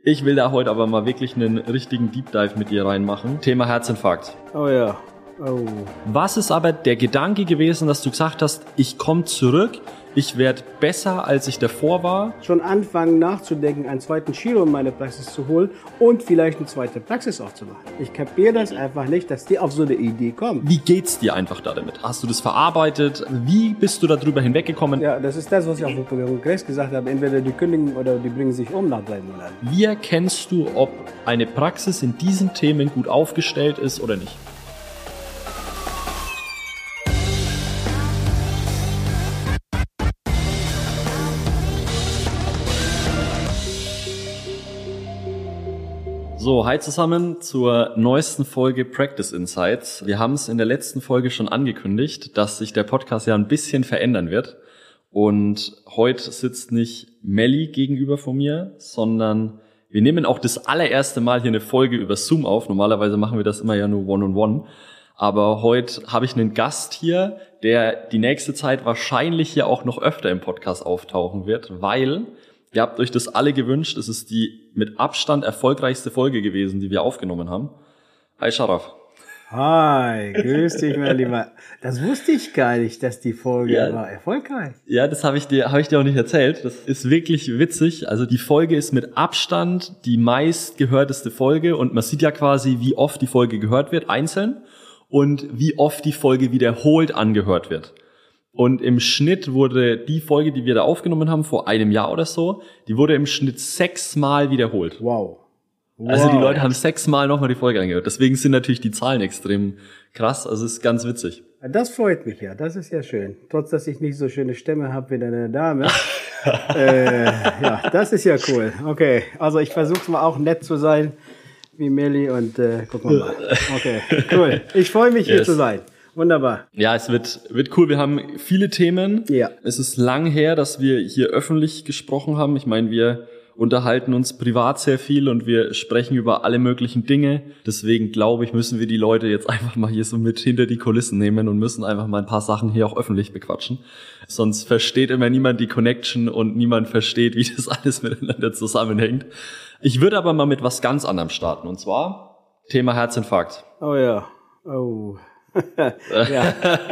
Ich will da heute aber mal wirklich einen richtigen Deep Dive mit dir reinmachen. Thema Herzinfarkt. Oh ja. Oh. Was ist aber der Gedanke gewesen, dass du gesagt hast, ich komme zurück, ich werde besser, als ich davor war? Schon anfangen nachzudenken, einen zweiten Chiro in meine Praxis zu holen und vielleicht eine zweite Praxis aufzumachen. Ich kapiere das einfach nicht, dass die auf so eine Idee kommen. Wie geht's dir einfach da damit? Hast du das verarbeitet? Wie bist du darüber hinweggekommen? Ja, das ist das, was ich auf dem Kongress gesagt habe. Entweder die kündigen oder die bringen sich um nach 3 Monaten. Wie erkennst du, ob eine Praxis in diesen Themen gut aufgestellt ist oder nicht? So, hi zusammen zur neuesten Folge Practice Insights. Wir haben es in der letzten Folge schon angekündigt, dass sich der Podcast ja ein bisschen verändern wird. Und heute sitzt nicht Melli gegenüber von mir, sondern wir nehmen auch das allererste Mal hier eine Folge über Zoom auf. Normalerweise machen wir das immer ja nur One-on-One. Aber heute habe ich einen Gast hier, der die nächste Zeit wahrscheinlich hier auch noch öfter im Podcast auftauchen wird, weil ihr habt euch das alle gewünscht. Es ist die mit Abstand erfolgreichste Folge gewesen, die wir aufgenommen haben. Hi Sharaf. Hi, grüß dich, mein Lieber. Das wusste ich gar nicht, dass die Folge war erfolgreich. Ja, das habe ich dir auch nicht erzählt. Das ist wirklich witzig. Also die Folge ist mit Abstand die meistgehörteste Folge und man sieht ja quasi, wie oft die Folge gehört wird, einzeln, und wie oft die Folge wiederholt angehört wird. Und im Schnitt wurde die Folge, die wir da aufgenommen haben, vor einem Jahr oder so, die wurde im Schnitt 6 Mal wiederholt. Wow. Also die Leute haben 6 Mal nochmal die Folge angehört. Deswegen sind natürlich die Zahlen extrem krass. Also es ist ganz witzig. Das freut mich ja. Das ist ja schön. Trotz, dass ich nicht so schöne Stimme habe wie deine Dame. Ja, das ist ja cool. Okay, also ich versuche es mal auch nett zu sein wie Melli und gucken wir mal. Okay, cool. Ich freue mich, hier zu sein. Wunderbar. Ja, es wird cool. Wir haben viele Themen. Ja. Es ist lang her, dass wir hier öffentlich gesprochen haben. Ich meine, wir unterhalten uns privat sehr viel und wir sprechen über alle möglichen Dinge. Deswegen glaube ich, müssen wir die Leute jetzt einfach mal hier so mit hinter die Kulissen nehmen und müssen einfach mal ein paar Sachen hier auch öffentlich bequatschen. Sonst versteht immer niemand die Connection und niemand versteht, wie das alles miteinander zusammenhängt. Ich würde aber mal mit was ganz anderem starten, und zwar Thema Herzinfarkt. Oh ja. Oh. Ja,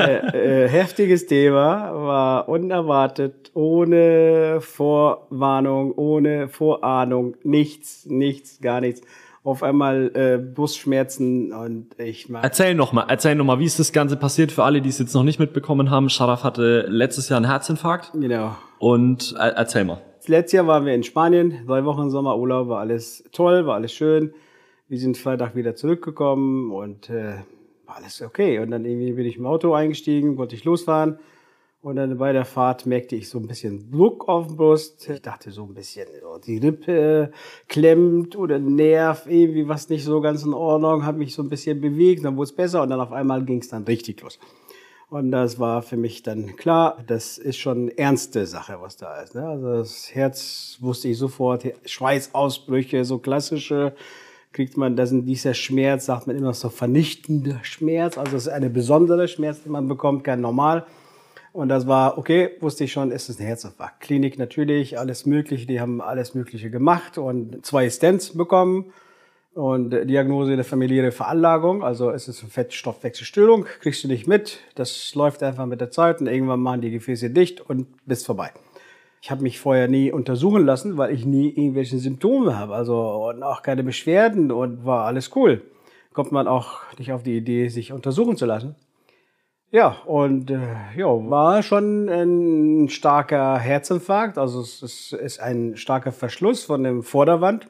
heftiges Thema, war unerwartet, ohne Vorwarnung, ohne Vorahnung, nichts, gar nichts. Auf einmal Brustschmerzen und ich mag. Erzähl noch mal, wie ist das Ganze passiert für alle, die es jetzt noch nicht mitbekommen haben? Sharaf hatte letztes Jahr einen Herzinfarkt. Genau. Und erzähl mal. Letztes Jahr waren wir in Spanien, 3 Wochen Sommerurlaub, war alles toll, war alles schön. Wir sind Freitag wieder zurückgekommen und war alles okay. Und dann irgendwie bin ich im Auto eingestiegen, wollte ich losfahren. Und dann bei der Fahrt merkte ich so ein bisschen Druck auf der Brust. Ich dachte so ein bisschen, die Rippe klemmt oder Nerv, irgendwie was nicht so ganz in Ordnung. Hat mich so ein bisschen bewegt, dann wurde es besser und dann auf einmal ging es dann richtig los. Und das war für mich dann klar, das ist schon ernste Sache, was da ist. Ne? Also das Herz wusste ich sofort, Schweißausbrüche, so klassische, kriegt man das in dieser Schmerz, sagt man immer so vernichtender Schmerz. Also es ist eine besondere Schmerz, die man bekommt, kein normal. Und das war, okay, wusste ich schon, ist es ein Herzinfarkt. Klinik natürlich, alles Mögliche, die haben alles Mögliche gemacht und 2 Stents bekommen. Und Diagnose eine familiäre Veranlagung, also es ist eine Fettstoffwechselstörung, kriegst du nicht mit. Das läuft einfach mit der Zeit und irgendwann machen die Gefäße dicht und bist vorbei. Ich habe mich vorher nie untersuchen lassen, weil ich nie irgendwelche Symptome habe, also und auch keine Beschwerden und war alles cool. Kommt man auch nicht auf die Idee, sich untersuchen zu lassen. Ja, und war schon ein starker Herzinfarkt, also es ist ein starker Verschluss von der Vorderwand.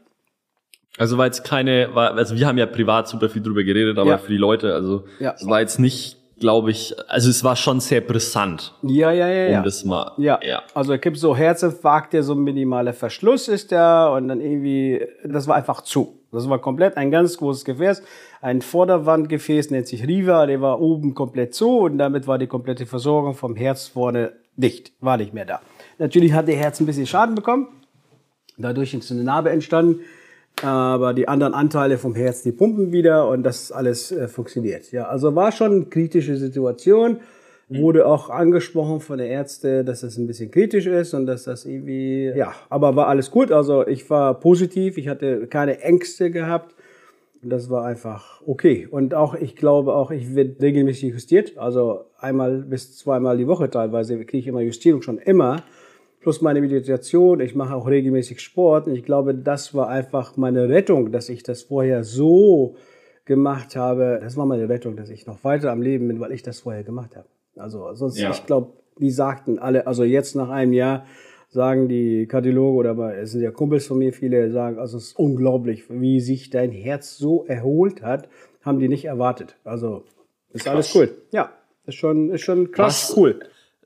Also war jetzt also wir haben ja privat super viel drüber geredet, aber für die Leute, also es war jetzt nicht, glaube ich, also es war schon sehr brisant. Ja. Das mal. Ja. Also es gibt so Herzinfarkt, der so ein minimaler Verschluss ist da und dann irgendwie, das war einfach zu. Das war komplett ein ganz großes Gefäß. Ein Vorderwandgefäß nennt sich Riva, der war oben komplett zu und damit war die komplette Versorgung vom Herz vorne dicht, war nicht mehr da. Natürlich hat der Herz ein bisschen Schaden bekommen, dadurch ist eine Narbe entstanden. Aber die anderen Anteile vom Herz, die pumpen wieder und das alles funktioniert. Ja, also war schon eine kritische Situation. Wurde auch angesprochen von der Ärzte, dass das ein bisschen kritisch ist und dass das irgendwie, ja, aber war alles gut. Also ich war positiv, ich hatte keine Ängste gehabt. Und das war einfach okay. Und auch, ich glaube auch, ich werde regelmäßig justiert. Also einmal bis zweimal die Woche teilweise kriege ich immer Justierung schon immer. Plus meine Meditation. Ich mache auch regelmäßig Sport. Und ich glaube, das war einfach meine Rettung, dass ich das vorher so gemacht habe. Das war meine Rettung, dass ich noch weiter am Leben bin, weil ich das vorher gemacht habe. Also sonst, ich glaube, die sagten alle, also jetzt nach einem Jahr sagen die Kardiologen oder es sind ja Kumpels von mir, viele sagen, also es ist unglaublich, wie sich dein Herz so erholt hat, haben die nicht erwartet. Also ist krass. Alles cool. Ja, ist schon krass cool.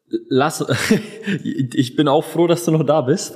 Ich bin auch froh, dass du noch da bist.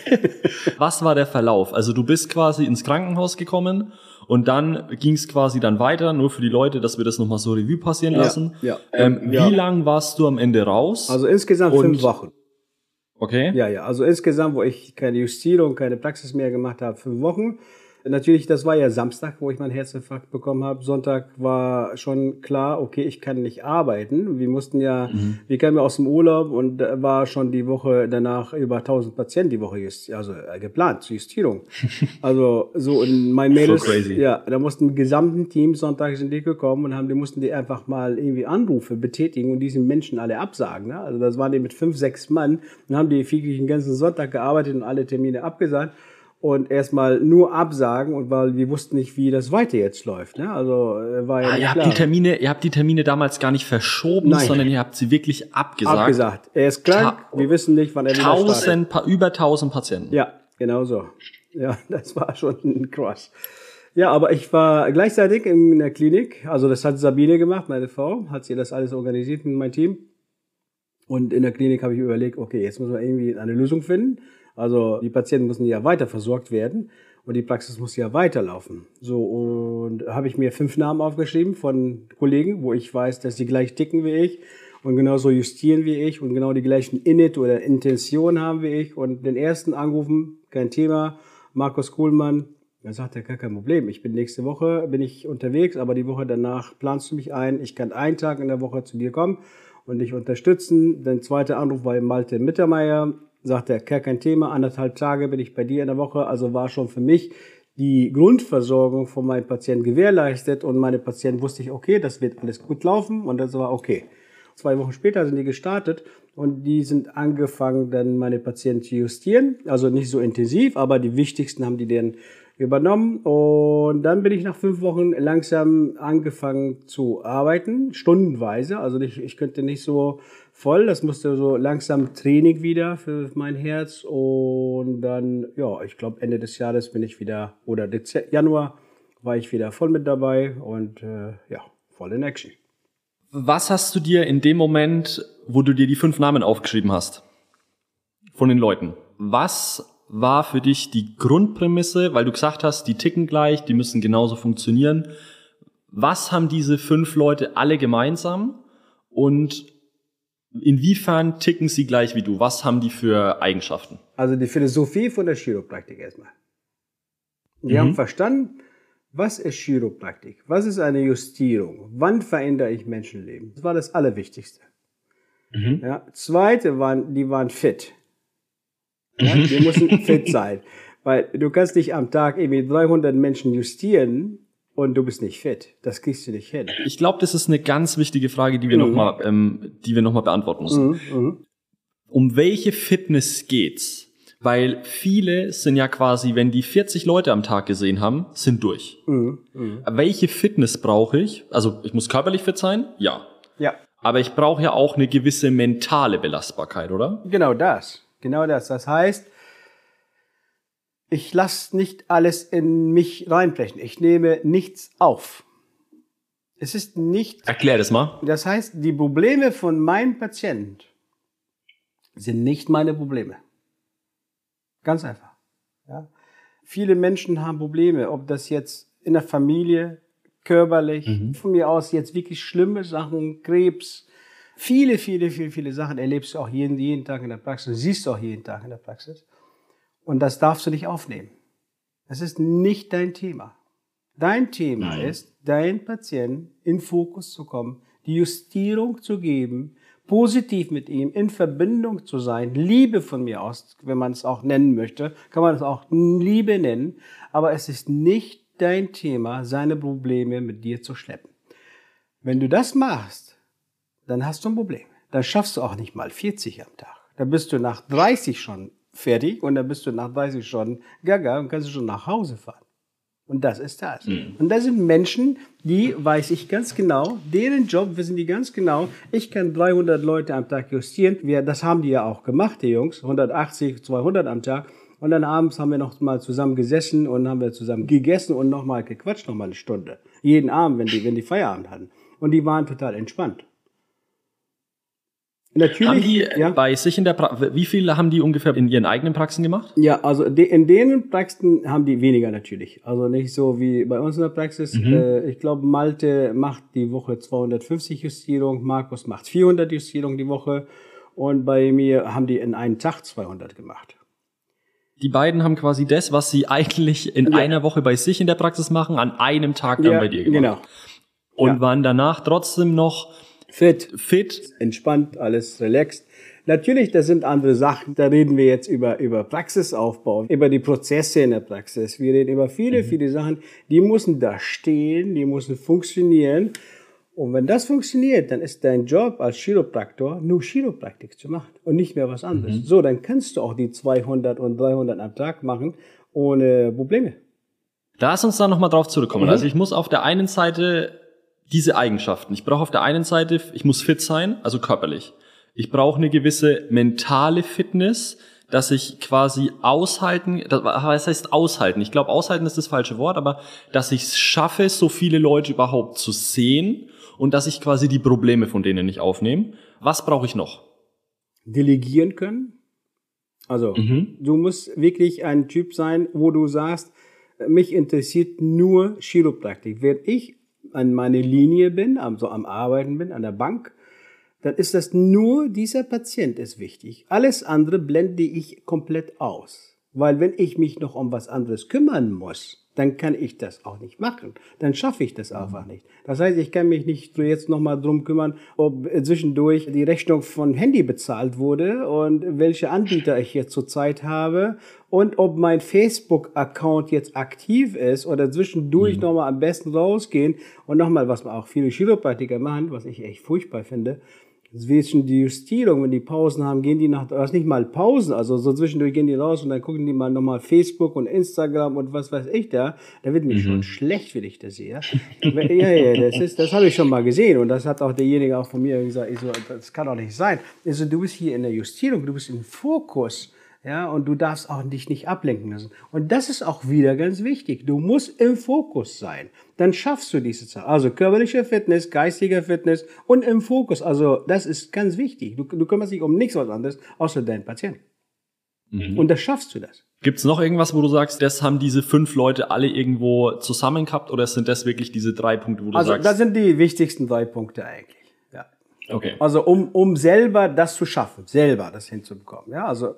Was war der Verlauf? Also du bist quasi ins Krankenhaus gekommen und dann ging es quasi dann weiter, nur für die Leute, dass wir das nochmal so Revue passieren lassen. Wie lang warst du am Ende raus? Also insgesamt 5 Wochen. Okay. Ja, also insgesamt, wo ich keine Justierung, keine Praxis mehr gemacht habe, 5 Wochen. Natürlich, das war ja Samstag, wo ich meinen Herzinfarkt bekommen habe. Sonntag war schon klar, okay, ich kann nicht arbeiten. Wir mussten ja, wir kamen aus dem Urlaub und da war schon die Woche danach über 1000 Patienten die Woche geplant zur Justierung. Also so und mein Mädels, so crazy. Ja, da mussten die gesamten Team Sonntag sind die gekommen und mussten die einfach mal irgendwie Anrufe betätigen und diese Menschen alle absagen. Ne? Also das waren die mit 5, 6 Mann und haben die wirklich den ganzen Sonntag gearbeitet und alle Termine abgesagt. Und erstmal nur absagen und weil wir wussten nicht, wie das weiter jetzt läuft. Ne? Also war ja nicht klar. Ihr habt die Termine damals gar nicht verschoben, sondern ihr habt sie wirklich abgesagt. Er ist krank, wir wissen nicht, wann er wieder startet. Über 1000 Patienten. Ja, genau so. Ja, das war schon krass. Ja, aber ich war gleichzeitig in der Klinik, also das hat Sabine gemacht, meine Frau, hat sie das alles organisiert mit meinem Team. Und in der Klinik habe ich überlegt, okay, jetzt müssen wir irgendwie eine Lösung finden. Also die Patienten müssen ja weiter versorgt werden und die Praxis muss ja weiterlaufen. So, und habe ich mir 5 Namen aufgeschrieben von Kollegen, wo ich weiß, dass die gleich ticken wie ich und genauso justieren wie ich und genau die gleichen Init oder Intention haben wie ich. Und den ersten angerufen, kein Thema, Markus Kuhlmann. Dann sagt er, kein Problem, nächste Woche bin ich unterwegs, aber die Woche danach planst du mich ein. Ich kann einen Tag in der Woche zu dir kommen und dich unterstützen. Der zweite Anruf war Malte Mittermeier. Sagt er, kein Thema, 1,5 Tage bin ich bei dir in der Woche. Also war schon für mich die Grundversorgung von meinen Patienten gewährleistet. Und meine Patienten wusste ich, okay, das wird alles gut laufen. Und das war okay. 2 Wochen später sind die gestartet und die sind angefangen, dann meine Patienten zu justieren. Also nicht so intensiv, aber die wichtigsten haben die dann übernommen. Und dann bin ich nach 5 Wochen langsam angefangen zu arbeiten, stundenweise. Also ich könnte nicht so voll, das musste so langsam Training wieder für mein Herz. Und dann, ja, ich glaube Ende des Jahres bin ich wieder, oder Januar war ich wieder voll mit dabei und ja, voll in Action. Was hast du dir in dem Moment, wo du dir die 5 Namen aufgeschrieben hast, von den Leuten, was war für dich die Grundprämisse, weil du gesagt hast, die ticken gleich, die müssen genauso funktionieren. Was haben diese 5 Leute alle gemeinsam und inwiefern ticken sie gleich wie du? Was haben die für Eigenschaften? Also die Philosophie von der Chiropraktik erstmal. Die haben verstanden, was ist Chiropraktik? Was ist eine Justierung? Wann verändere ich Menschenleben? Das war das Allerwichtigste. Ja, zweite die waren fit. Ja, die müssen fit sein. Weil du kannst nicht am Tag irgendwie 300 Menschen justieren und du bist nicht fit. Das kriegst du nicht hin. Ich glaube, das ist eine ganz wichtige Frage, die wir nochmal beantworten müssen. Um welche Fitness geht's? Weil viele sind ja quasi, wenn die 40 Leute am Tag gesehen haben, sind durch. Welche Fitness brauche ich? Also ich muss körperlich fit sein? Ja. Aber ich brauche ja auch eine gewisse mentale Belastbarkeit, oder? Genau das. Das heißt, ich lasse nicht alles in mich reinbrechen. Ich nehme nichts auf. Es ist nicht... Erklär das mal. Das heißt, die Probleme von meinem Patienten sind nicht meine Probleme. Ganz einfach. Ja? Viele Menschen haben Probleme, ob das jetzt in der Familie, körperlich, von mir aus jetzt wirklich schlimme Sachen, Krebs, viele Sachen erlebst du auch jeden Tag in der Praxis, siehst du auch jeden Tag in der Praxis. Und das darfst du nicht aufnehmen. Das ist nicht dein Thema. Dein Thema ist, deinen Patienten in Fokus zu kommen, die Justierung zu geben, positiv mit ihm in Verbindung zu sein, Liebe von mir aus, wenn man es auch nennen möchte, kann man es auch Liebe nennen, aber es ist nicht dein Thema, seine Probleme mit dir zu schleppen. Wenn du das machst, dann hast du ein Problem. Dann schaffst du auch nicht mal 40 am Tag. Dann bist du nach 30 schon fertig und dann bist du nach 30 schon gaga und kannst du schon nach Hause fahren. Und das ist das. Und das sind Menschen, die, weiß ich ganz genau, deren Job wissen die ganz genau. Ich kann 300 Leute am Tag justieren. Das haben die ja auch gemacht, die Jungs. 180, 200 am Tag. Und dann abends haben wir noch mal zusammen gesessen und haben wir zusammen gegessen und noch mal gequatscht, noch mal eine Stunde. Jeden Abend, wenn die Feierabend hatten. Und die waren total entspannt. Natürlich, haben die ja. bei sich in der wie viele haben die ungefähr in ihren eigenen Praxen gemacht? Ja, also in denen Praxen haben die weniger natürlich. Also nicht so wie bei uns in der Praxis. Ich glaube, Malte macht die Woche 250 Justierungen, Markus macht 400 Justierungen die Woche und bei mir haben die in einem Tag 200 gemacht. Die beiden haben quasi das, was sie eigentlich in einer Woche bei sich in der Praxis machen, an einem Tag dann bei dir gemacht. Genau. Und waren danach trotzdem noch fit, entspannt, alles relaxed. Natürlich, das sind andere Sachen. Da reden wir jetzt über Praxisaufbau, über die Prozesse in der Praxis. Wir reden über viele Sachen. Die müssen da stehen, die müssen funktionieren. Und wenn das funktioniert, dann ist dein Job als Chiropraktor nur Chiropraktik zu machen und nicht mehr was anderes. So, dann kannst du auch die 200 und 300 am Tag machen ohne Probleme. Lass uns da nochmal drauf zurückkommen. Also ich muss auf der einen Seite diese Eigenschaften. Ich brauche auf der einen Seite, ich muss fit sein, also körperlich. Ich brauche eine gewisse mentale Fitness, dass ich quasi aushalten, was heißt aushalten? Ich glaube, aushalten ist das falsche Wort, aber dass ich es schaffe, so viele Leute überhaupt zu sehen und dass ich quasi die Probleme von denen nicht aufnehme. Was brauche ich noch? Delegieren können. Also, du musst wirklich ein Typ sein, wo du sagst, mich interessiert nur Chiropraktik. Wenn ich an meine Linie bin, also am Arbeiten bin, an der Bank, dann ist das nur dieser Patient ist wichtig. Alles andere blende ich komplett aus. Weil wenn ich mich noch um was anderes kümmern muss, dann kann ich das auch nicht machen. Dann schaffe ich das einfach nicht. Das heißt, ich kann mich nicht jetzt nochmal drum kümmern, ob zwischendurch die Rechnung von Handy bezahlt wurde und welche Anbieter ich jetzt zurzeit habe und ob mein Facebook-Account jetzt aktiv ist oder zwischendurch nochmal am besten rausgehen und nochmal, was auch viele Chiropraktiker machen, was ich echt furchtbar finde, zwischen die Justierung, wenn die Pausen haben, gehen die das nicht mal Pausen, also so zwischendurch gehen die raus und dann gucken die mal nochmal Facebook und Instagram und was weiß ich da wird mir schon schlecht, wenn ich das sehe. Das habe ich schon mal gesehen und das hat auch derjenige auch von mir gesagt, ich so, das kann doch nicht sein. Also du bist hier in der Justierung, du bist im Fokus. Ja, und du darfst auch dich nicht ablenken lassen. Und das ist auch wieder ganz wichtig. Du musst im Fokus sein. Dann schaffst du diese Sache. Also körperliche Fitness, geistige Fitness und im Fokus. Also das ist ganz wichtig. Du kümmerst dich um nichts was anderes, außer deinen Patienten. Und das schaffst du das. Gibt's noch irgendwas, wo du sagst, das haben diese 5 Leute alle irgendwo zusammen gehabt oder sind das wirklich diese 3 Punkte, wo du sagst? Also das sind die wichtigsten 3 Punkte eigentlich. Ja. Okay. Also um selber das zu schaffen, selber das hinzubekommen. Ja, also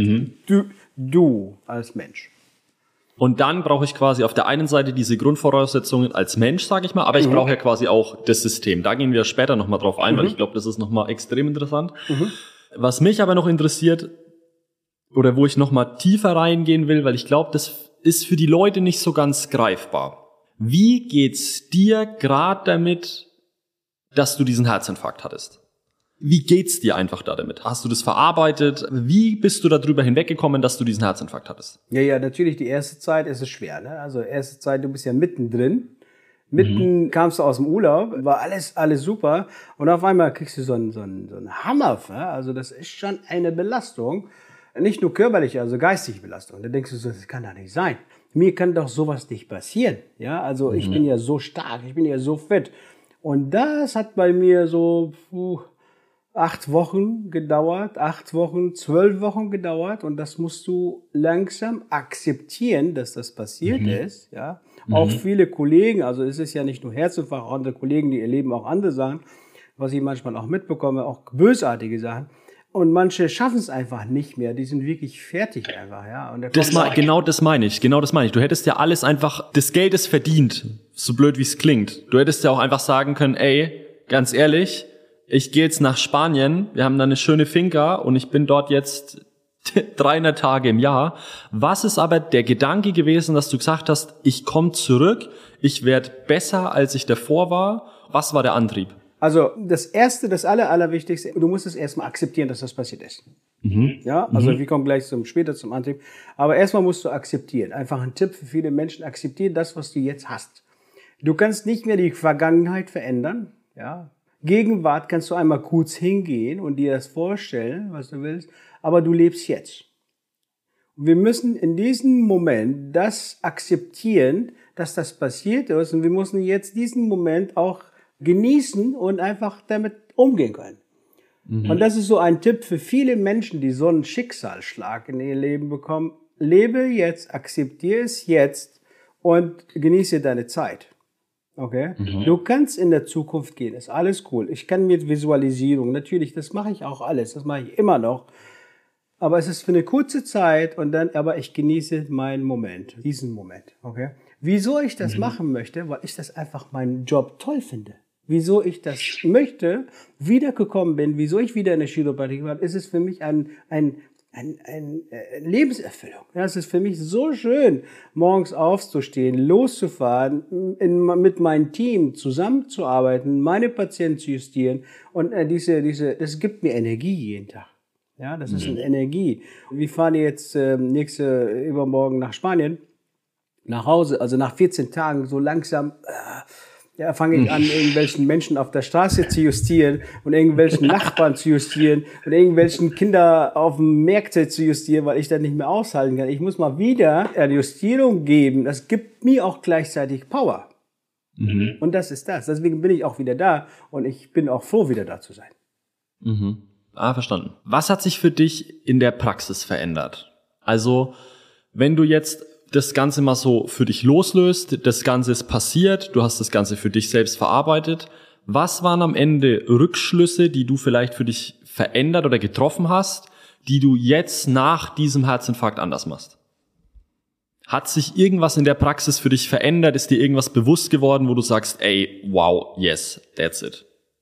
du als Mensch. Und dann brauche ich quasi auf der einen Seite diese Grundvoraussetzungen als Mensch, sage ich mal, aber ich brauche ja quasi auch das System. Da gehen wir später nochmal drauf ein, weil ich glaube, das ist nochmal extrem interessant. Was mich aber noch interessiert, oder wo ich nochmal tiefer reingehen will, weil ich glaube, das ist für die Leute nicht so ganz greifbar. Wie geht's dir gerade damit, dass du diesen Herzinfarkt hattest? Wie geht's dir einfach da damit? Hast du das verarbeitet? Wie bist du darüber hinweggekommen, dass du diesen Herzinfarkt hattest? Ja, natürlich, die erste Zeit ist es schwer, ne? Also erste Zeit, du bist ja mittendrin. Kamst du aus dem Urlaub, war alles super. Und auf einmal kriegst du so einen Hammer, ne? Also das ist schon eine Belastung. Nicht nur körperliche, also geistige Belastung. Da denkst du so, das kann doch nicht sein. Mir kann doch sowas nicht passieren. Ja, also ich bin ja so stark, ich bin ja so fit. Und das hat bei mir so 8 Wochen gedauert, 8 Wochen, 12 Wochen gedauert und das musst du langsam akzeptieren, dass das passiert ist, ja. Auch viele Kollegen, also es ist ja nicht nur Herzinfarkt, auch andere Kollegen, die erleben auch andere Sachen, was ich manchmal auch mitbekomme, auch bösartige Sachen. Und manche schaffen es einfach nicht mehr, die sind wirklich fertig einfach, ja. Und genau das meine ich. Du hättest ja alles einfach, das Geld ist verdient, so blöd wie es klingt. Du hättest ja auch einfach sagen können, ey, ganz ehrlich, ich gehe jetzt nach Spanien, wir haben da eine schöne Finca und ich bin dort jetzt 300 Tage im Jahr. Was ist aber der Gedanke gewesen, dass du gesagt hast, ich komme zurück, ich werde besser, als ich davor war? Was war der Antrieb? Also das Erste, das Allerwichtigste, du musst es erstmal akzeptieren, dass das passiert ist. Ja, also wir kommen gleich später zum Antrieb. Aber erstmal musst du akzeptieren. Einfach ein Tipp für viele Menschen, akzeptieren das, was du jetzt hast. Du kannst nicht mehr die Vergangenheit verändern. Ja, Gegenwart kannst du einmal kurz hingehen und dir das vorstellen, was du willst. Aber du lebst jetzt. Wir müssen in diesem Moment das akzeptieren, dass das passiert ist. Und wir müssen jetzt diesen Moment auch genießen und einfach damit umgehen können. Und das ist so ein Tipp für viele Menschen, die so einen Schicksalsschlag in ihr Leben bekommen. Lebe jetzt, akzeptiere es jetzt und genieße deine Zeit. Okay? Du kannst in der Zukunft gehen, ist alles cool. Ich kann mit Visualisierung, natürlich, das mache ich auch alles, das mache ich immer noch. Aber es ist für eine kurze Zeit und dann, aber ich genieße meinen Moment, diesen Moment. Okay? Wieso ich das machen möchte? Weil ich das einfach meinen Job toll finde. Wieso ich das möchte, wiedergekommen bin, wieso ich wieder in der Chiropratie war, ist es für mich eine Lebenserfüllung. Ja, es ist für mich so schön, morgens aufzustehen, loszufahren, mit meinem Team zusammenzuarbeiten, meine Patienten zu justieren und das gibt mir Energie jeden Tag. Ja, das ist eine Energie. Wir fahren jetzt übermorgen nach Spanien, nach Hause, also nach 14 Tagen so langsam. Ja, fange ich an, irgendwelchen Menschen auf der Straße zu justieren und irgendwelchen Nachbarn zu justieren und irgendwelchen Kinder auf dem Märkte zu justieren, weil ich das nicht mehr aushalten kann. Ich muss mal wieder eine Justierung geben. Das gibt mir auch gleichzeitig Power. Und das ist das. Deswegen bin ich auch wieder da und ich bin auch froh, wieder da zu sein. Verstanden. Was hat sich für dich in der Praxis verändert? Also, wenn du jetzt das Ganze mal so für dich loslöst, das Ganze ist passiert, du hast das Ganze für dich selbst verarbeitet. Was waren am Ende Rückschlüsse, die du vielleicht für dich verändert oder getroffen hast, die du jetzt nach diesem Herzinfarkt anders machst? Hat sich irgendwas in der Praxis für dich verändert? Ist dir irgendwas bewusst geworden, wo du sagst, ey, wow, yes, that's it?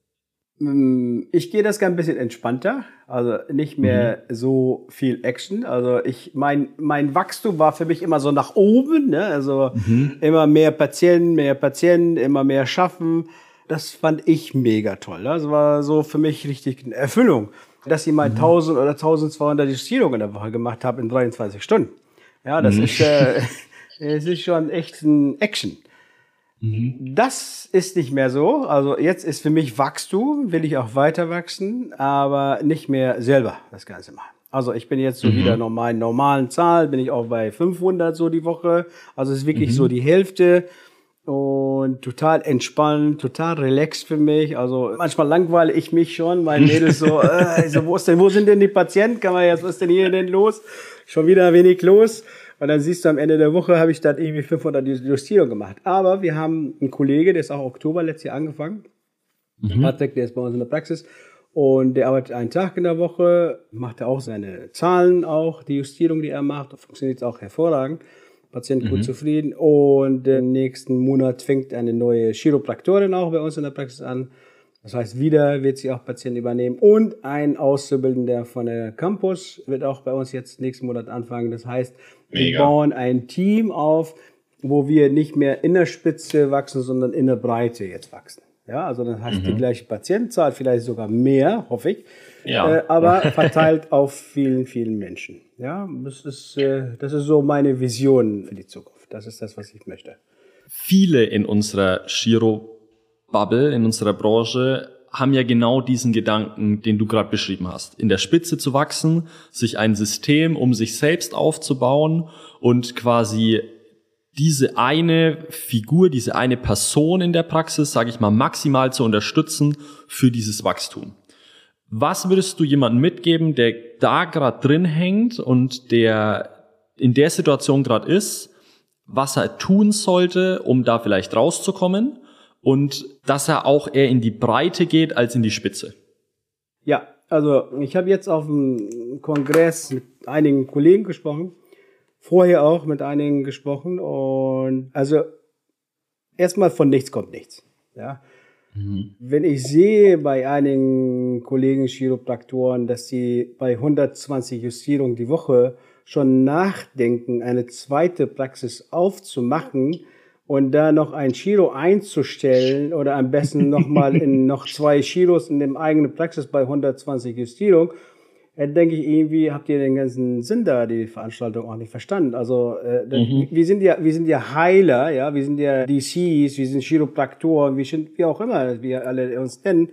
Ich gehe das ein bisschen entspannter, also nicht mehr so viel Action. Also mein Wachstum war für mich immer so nach oben, ne? Also immer mehr Patienten, immer mehr schaffen. Das fand ich mega toll. Das war so für mich richtig eine Erfüllung, dass ich mal 1000 oder 1200 Justierungen in der Woche gemacht habe in 23 Stunden. Ja, das ist es ist schon echt ein Action. Das ist nicht mehr so. Also jetzt ist für mich Wachstum, will ich auch weiter wachsen, aber nicht mehr selber das Ganze machen. Also ich bin jetzt so wieder meinen normalen Zahl, bin ich auch bei 500 so die Woche. Also es ist wirklich so die Hälfte und total entspannt, total relaxed für mich. Also manchmal langweile ich mich schon, meine Mädels so, wo sind denn die Patienten? Was ist denn hier denn los? Schon wieder wenig los. Und dann siehst du, am Ende der Woche habe ich dann irgendwie 500 Justierungen gemacht. Aber wir haben einen Kollege, der ist auch Oktober letztes Jahr angefangen. Patrick, der ist bei uns in der Praxis. Und der arbeitet einen Tag in der Woche, macht auch seine Zahlen auch, die Justierung, die er macht. Funktioniert auch hervorragend. Patient gut zufrieden. Und nächsten Monat fängt eine neue Chiropraktorin auch bei uns in der Praxis an. Das heißt, wieder wird sie auch Patienten übernehmen. Und ein Auszubildender von der Campus wird auch bei uns jetzt nächsten Monat anfangen. Das heißt, wir bauen ein Team auf, wo wir nicht mehr in der Spitze wachsen, sondern in der Breite jetzt wachsen. Ja, also dann hast du die gleiche Patientenzahl, vielleicht sogar mehr, hoffe ich. Ja. Aber verteilt auf vielen, vielen Menschen. Ja, das ist so meine Vision für die Zukunft. Das ist das, was ich möchte. Viele in unserer Chiro-Bubble, in unserer Branche, haben ja genau diesen Gedanken, den du gerade beschrieben hast. In der Spitze zu wachsen, sich ein System um sich selbst aufzubauen und quasi diese eine Figur, diese eine Person in der Praxis, sage ich mal, maximal zu unterstützen für dieses Wachstum. Was würdest du jemandem mitgeben, der da gerade drin hängt und der in der Situation gerade ist, was er tun sollte, um da vielleicht rauszukommen? Und dass er auch eher in die Breite geht als in die Spitze. Ja, also ich habe jetzt auf dem Kongress mit einigen Kollegen gesprochen, vorher auch mit einigen gesprochen und also erstmal von nichts kommt nichts. Ja, Wenn ich sehe bei einigen Kollegen Chiropraktoren, dass sie bei 120 Justierungen die Woche schon nachdenken, eine zweite Praxis aufzumachen und da noch ein Chiro einzustellen oder am besten nochmal in noch 2 Chiros in dem eigenen Praxis bei 120 Justierungen, denke ich irgendwie, habt ihr den ganzen Sinn da, die Veranstaltung auch nicht verstanden. Also wir sind ja Heiler, ja, wir sind ja DCs, wir sind Chiropraktoren, wir sind wie auch immer, wir alle uns nennen.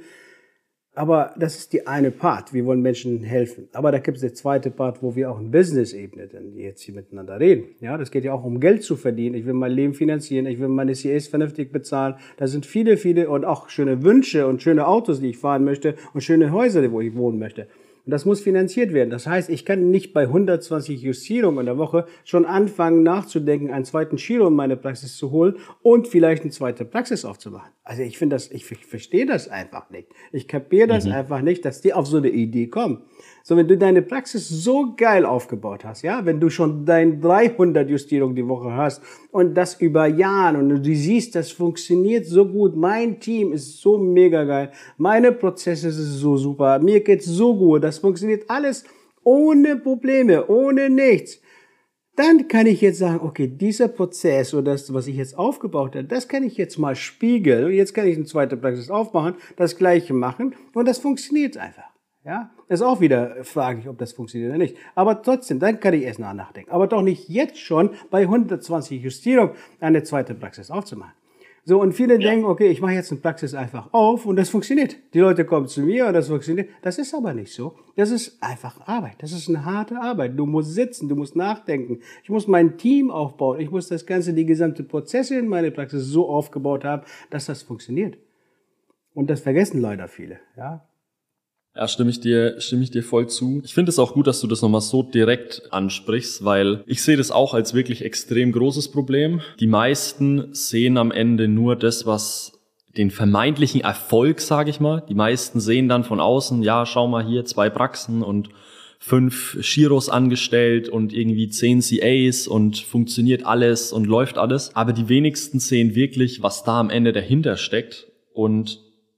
Aber das ist die eine Part. Wir wollen Menschen helfen. Aber da gibt es der zweite Part, wo wir auch in Business-Ebene dann jetzt hier miteinander reden. Ja, das geht ja auch um Geld zu verdienen. Ich will mein Leben finanzieren. Ich will meine CAs vernünftig bezahlen. Da sind viele, viele und auch schöne Wünsche und schöne Autos, die ich fahren möchte und schöne Häuser, wo ich wohnen möchte. Und das muss finanziert werden. Das heißt, ich kann nicht bei 120 Justierungen in der Woche schon anfangen nachzudenken, einen zweiten Chiro in meine Praxis zu holen und vielleicht eine zweite Praxis aufzumachen. Also ich finde das, ich verstehe das einfach nicht. Ich kapiere das einfach nicht, dass die auf so eine Idee kommen. So, wenn du deine Praxis so geil aufgebaut hast, ja, wenn du schon dein 300 Justierungen die Woche hast und das über Jahre und du siehst, das funktioniert so gut, mein Team ist so mega geil, meine Prozesse sind so super, mir geht's so gut, das funktioniert alles ohne Probleme, ohne nichts. Dann kann ich jetzt sagen, okay, dieser Prozess oder das, was ich jetzt aufgebaut habe, das kann ich jetzt mal spiegeln und jetzt kann ich eine zweite Praxis aufmachen, das Gleiche machen und das funktioniert einfach. Ja, das ist auch wieder fraglich, ob das funktioniert oder nicht. Aber trotzdem, dann kann ich erst nachdenken. Aber doch nicht jetzt schon bei 120 Justierungen eine zweite Praxis aufzumachen. So, und viele denken, okay, ich mache jetzt eine Praxis einfach auf und das funktioniert. Die Leute kommen zu mir und das funktioniert. Das ist aber nicht so. Das ist einfach Arbeit. Das ist eine harte Arbeit. Du musst sitzen, du musst nachdenken. Ich muss mein Team aufbauen. Ich muss das Ganze, die gesamte Prozesse in meiner Praxis so aufgebaut haben, dass das funktioniert. Und das vergessen leider viele, ja. Ja, stimme ich dir voll zu. Ich finde es auch gut, dass du das nochmal so direkt ansprichst, weil ich sehe das auch als wirklich extrem großes Problem. Die meisten sehen am Ende nur das, was den vermeintlichen Erfolg, sage ich mal. Die meisten sehen dann von außen, ja, schau mal hier, 2 Praxen und 5 Chiros angestellt und irgendwie 10 CAs und funktioniert alles und läuft alles. Aber die wenigsten sehen wirklich, was da am Ende dahinter steckt und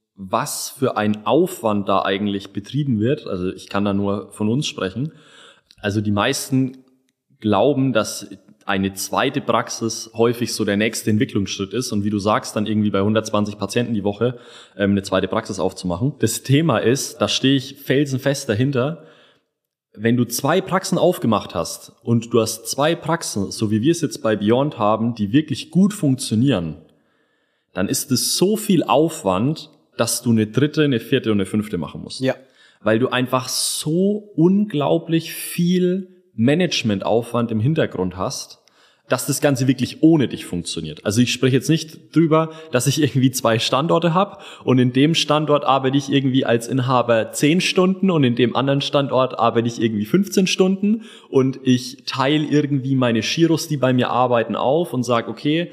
was für ein Aufwand da eigentlich betrieben wird. Also ich kann da nur von uns sprechen. Also die meisten glauben, dass eine zweite Praxis häufig so der nächste Entwicklungsschritt ist und wie du sagst, dann irgendwie bei 120 Patienten die Woche eine zweite Praxis aufzumachen. Das Thema ist, da stehe ich felsenfest dahinter, wenn du 2 Praxen aufgemacht hast und du hast 2 Praxen, so wie wir es jetzt bei Beyond haben, die wirklich gut funktionieren, dann ist es so viel Aufwand, dass du eine 3., eine 4. und eine 5. machen musst. Ja. Weil du einfach so unglaublich viel Managementaufwand im Hintergrund hast, dass das Ganze wirklich ohne dich funktioniert. Also ich spreche jetzt nicht drüber, dass ich irgendwie 2 Standorte habe und in dem Standort arbeite ich irgendwie als Inhaber 10 Stunden und in dem anderen Standort arbeite ich irgendwie 15 Stunden und ich teile irgendwie meine Chiros, die bei mir arbeiten, auf und sage, okay,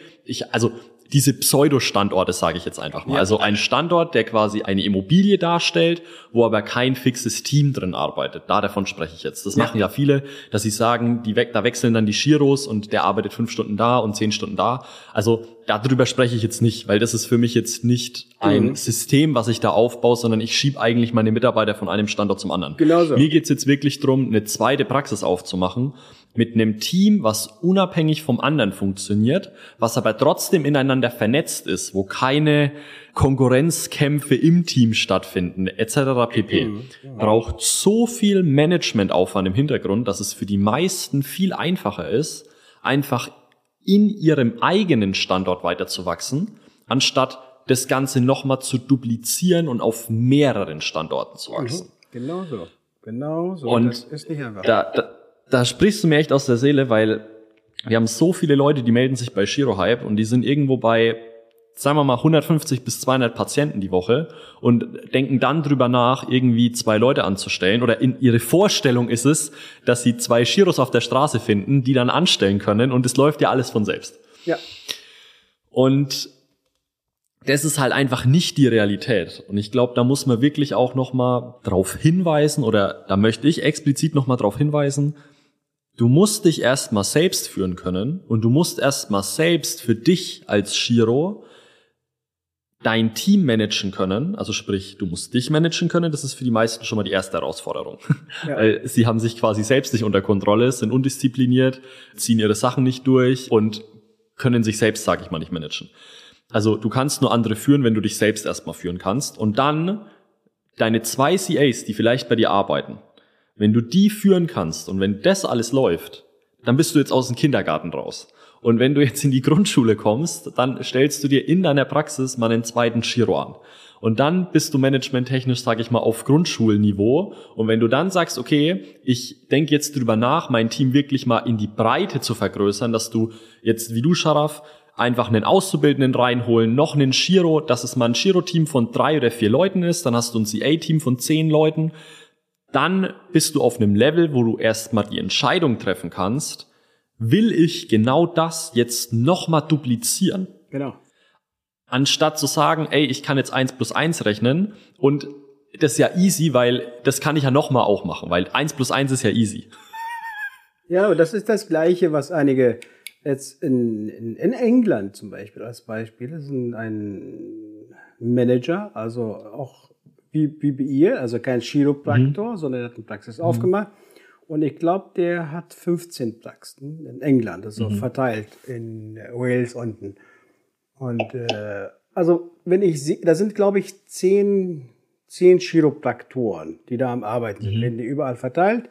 diese Pseudo-Standorte, sage ich jetzt einfach mal. Ja. Also ein Standort, der quasi eine Immobilie darstellt, wo aber kein fixes Team drin arbeitet. Davon spreche ich jetzt. Das machen ja viele, dass sie sagen, da wechseln dann die Chiros und der arbeitet 5 Stunden da und 10 Stunden da. Also darüber spreche ich jetzt nicht, weil das ist für mich jetzt nicht ein System, was ich da aufbaue, sondern ich schiebe eigentlich meine Mitarbeiter von einem Standort zum anderen. Genauso. Mir geht's jetzt wirklich drum, eine zweite Praxis aufzumachen, mit einem Team, was unabhängig vom anderen funktioniert, was aber trotzdem ineinander vernetzt ist, wo keine Konkurrenzkämpfe im Team stattfinden, etc. pp. Braucht so viel Managementaufwand im Hintergrund, dass es für die meisten viel einfacher ist, einfach in ihrem eigenen Standort weiterzuwachsen, anstatt das Ganze nochmal zu duplizieren und auf mehreren Standorten zu wachsen. Genau so. Und das ist nicht einfach. Da sprichst du mir echt aus der Seele, weil wir haben so viele Leute, die melden sich bei ChiroHype und die sind irgendwo bei, sagen wir mal, 150 bis 200 Patienten die Woche und denken dann drüber nach, irgendwie 2 Leute anzustellen, oder in ihre Vorstellung ist es, dass sie 2 Chiros auf der Straße finden, die dann anstellen können, und es läuft ja alles von selbst. Ja. Und das ist halt einfach nicht die Realität. Und ich glaube, da muss man wirklich auch nochmal drauf hinweisen, oder da möchte ich explizit nochmal drauf hinweisen, du musst dich erstmal selbst führen können und du musst erstmal selbst für dich als Chiro dein Team managen können, also sprich, du musst dich managen können, das ist für die meisten schon mal die erste Herausforderung. Ja. Weil sie haben sich quasi selbst nicht unter Kontrolle, sind undiszipliniert, ziehen ihre Sachen nicht durch und können sich selbst, sage ich mal, nicht managen. Also du kannst nur andere führen, wenn du dich selbst erstmal führen kannst. Und dann deine 2 CAs, die vielleicht bei dir arbeiten, wenn du die führen kannst und wenn das alles läuft, dann bist du jetzt aus dem Kindergarten raus. Und wenn du jetzt in die Grundschule kommst, dann stellst du dir in deiner Praxis mal einen zweiten Chiro an. Und dann bist du managementtechnisch, sage ich mal, auf Grundschulniveau. Und wenn du dann sagst, okay, ich denke jetzt drüber nach, mein Team wirklich mal in die Breite zu vergrößern, dass du jetzt, wie du, Sharaf, einfach einen Auszubildenden reinholen, noch einen Chiro, dass es mal ein Chiro-Team von 3 oder 4 Leuten ist, dann hast du ein CA-Team von 10 Leuten. Dann bist du auf einem Level, wo du erstmal die Entscheidung treffen kannst, will ich genau das jetzt nochmal duplizieren? Genau. Anstatt zu sagen, ey, ich kann jetzt 1 plus 1 rechnen und das ist ja easy, weil das kann ich ja nochmal auch machen, weil 1 plus 1 ist ja easy. Ja, und das ist das Gleiche, was einige jetzt in England zum Beispiel als Beispiel, das ist ein Manager, also auch wie ihr, also kein Chiropraktor, sondern er hat eine Praxis aufgemacht. Und ich glaube, der hat 15 Praxen in England, also verteilt in Wales unten. Und also wenn ich sehe, da sind glaube ich 10 Chiropraktoren, die da am Arbeiten sind, werden die überall verteilt.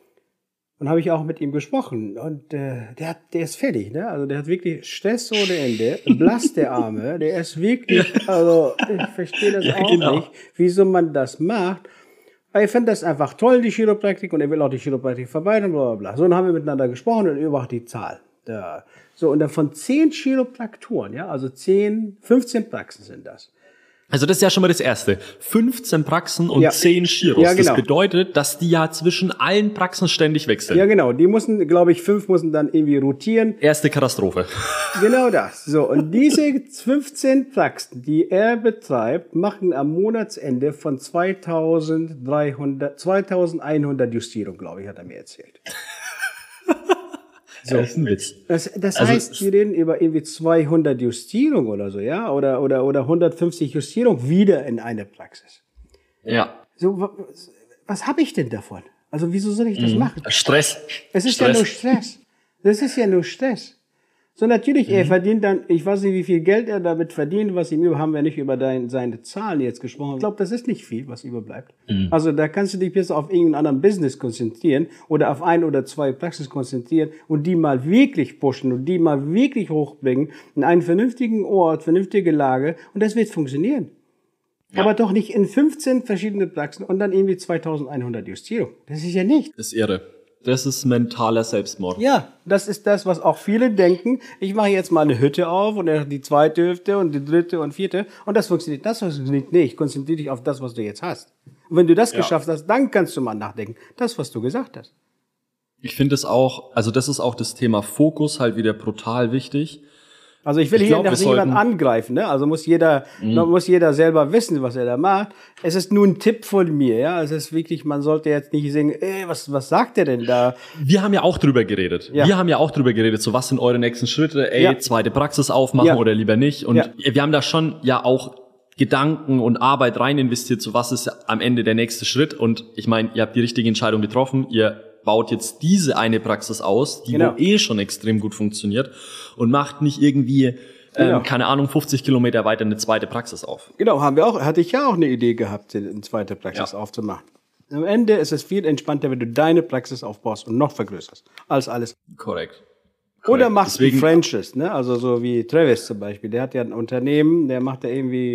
Und habe ich auch mit ihm gesprochen. Und der ist fertig, ne? Also der hat wirklich Stress ohne Ende, blass der Arme, der ist wirklich, also ich verstehe das auch nicht, wieso man das macht. Ich finde das einfach toll, die Chiropraktik, und er will auch die Chiropraktik verbreiten, bla bla bla. So, dann haben wir miteinander gesprochen und über die Zahl. Da. So, und dann von 10 Chiropraktoren, ja, also 15 Praxen sind das. Also das ist ja schon mal das Erste. 15 Praxen und 10 Chiros. Ja, genau. Das bedeutet, dass die ja zwischen allen Praxen ständig wechseln. Ja, genau. Die mussten, glaube ich, 5 mussten dann irgendwie rotieren. Erste Katastrophe. Genau das. So, und diese 15 Praxen, die er betreibt, machen am Monatsende von 2100 Justierungen, glaube ich, hat er mir erzählt. So. Das ist ein Witz. Das heißt, wir reden über irgendwie 200 Justierungen oder so, ja? Oder 150 Justierungen wieder in einer Praxis. Ja. So, was habe ich denn davon? Also, wieso soll ich das machen? Stress. Es ist ja nur Stress. Das ist ja nur Stress. So, natürlich, er verdient dann, ich weiß nicht, wie viel Geld er damit verdient, was ihm über, haben wir nicht über seine Zahlen jetzt gesprochen. Ich glaube, das ist nicht viel, was überbleibt. Also, da kannst du dich bis auf irgendeinen anderen Business konzentrieren oder auf 1 oder 2 Praxis konzentrieren und die mal wirklich pushen und die mal wirklich hochbringen in einen vernünftigen Ort, vernünftige Lage, und das wird funktionieren. Ja. Aber doch nicht in 15 verschiedene Praxen und dann irgendwie 2100 Justierung. Das ist ja nicht. Das ist irre. Das ist mentaler Selbstmord. Ja, das ist das, was auch viele denken. Ich mache jetzt mal eine Hütte auf und die zweite Hütte und die dritte und vierte. Und das funktioniert. Das funktioniert nicht. Konzentriere dich auf das, was du jetzt hast. Und wenn du das geschafft hast, dann kannst du mal nachdenken. Das, was du gesagt hast. Ich finde es auch, also das ist auch das Thema Fokus halt wieder brutal wichtig. Also ich will hier noch niemand angreifen, ne? Also muss jeder selber wissen, was er da macht. Es ist nur ein Tipp von mir, ja. Es ist wirklich, man sollte jetzt nicht sagen, was sagt der denn da? Wir haben ja auch drüber geredet. Ja. Wir haben ja auch drüber geredet, so was sind eure nächsten Schritte? Zweite Praxis aufmachen oder lieber nicht? Und wir haben da schon ja auch Gedanken und Arbeit rein investiert, so was ist am Ende der nächste Schritt? Und ich meine, ihr habt die richtige Entscheidung getroffen. Ihr baut jetzt diese eine Praxis aus, die wo schon extrem gut funktioniert, und macht nicht irgendwie, keine Ahnung, 50 Kilometer weiter eine zweite Praxis auf. Genau, hatte ich ja auch eine Idee gehabt, eine zweite Praxis aufzumachen. Am Ende ist es viel entspannter, wenn du deine Praxis aufbaust und noch vergrößerst, als alles. Korrekt. Oder machst du Franchise, ne? Also so wie Travis zum Beispiel. Der hat ja ein Unternehmen, der hat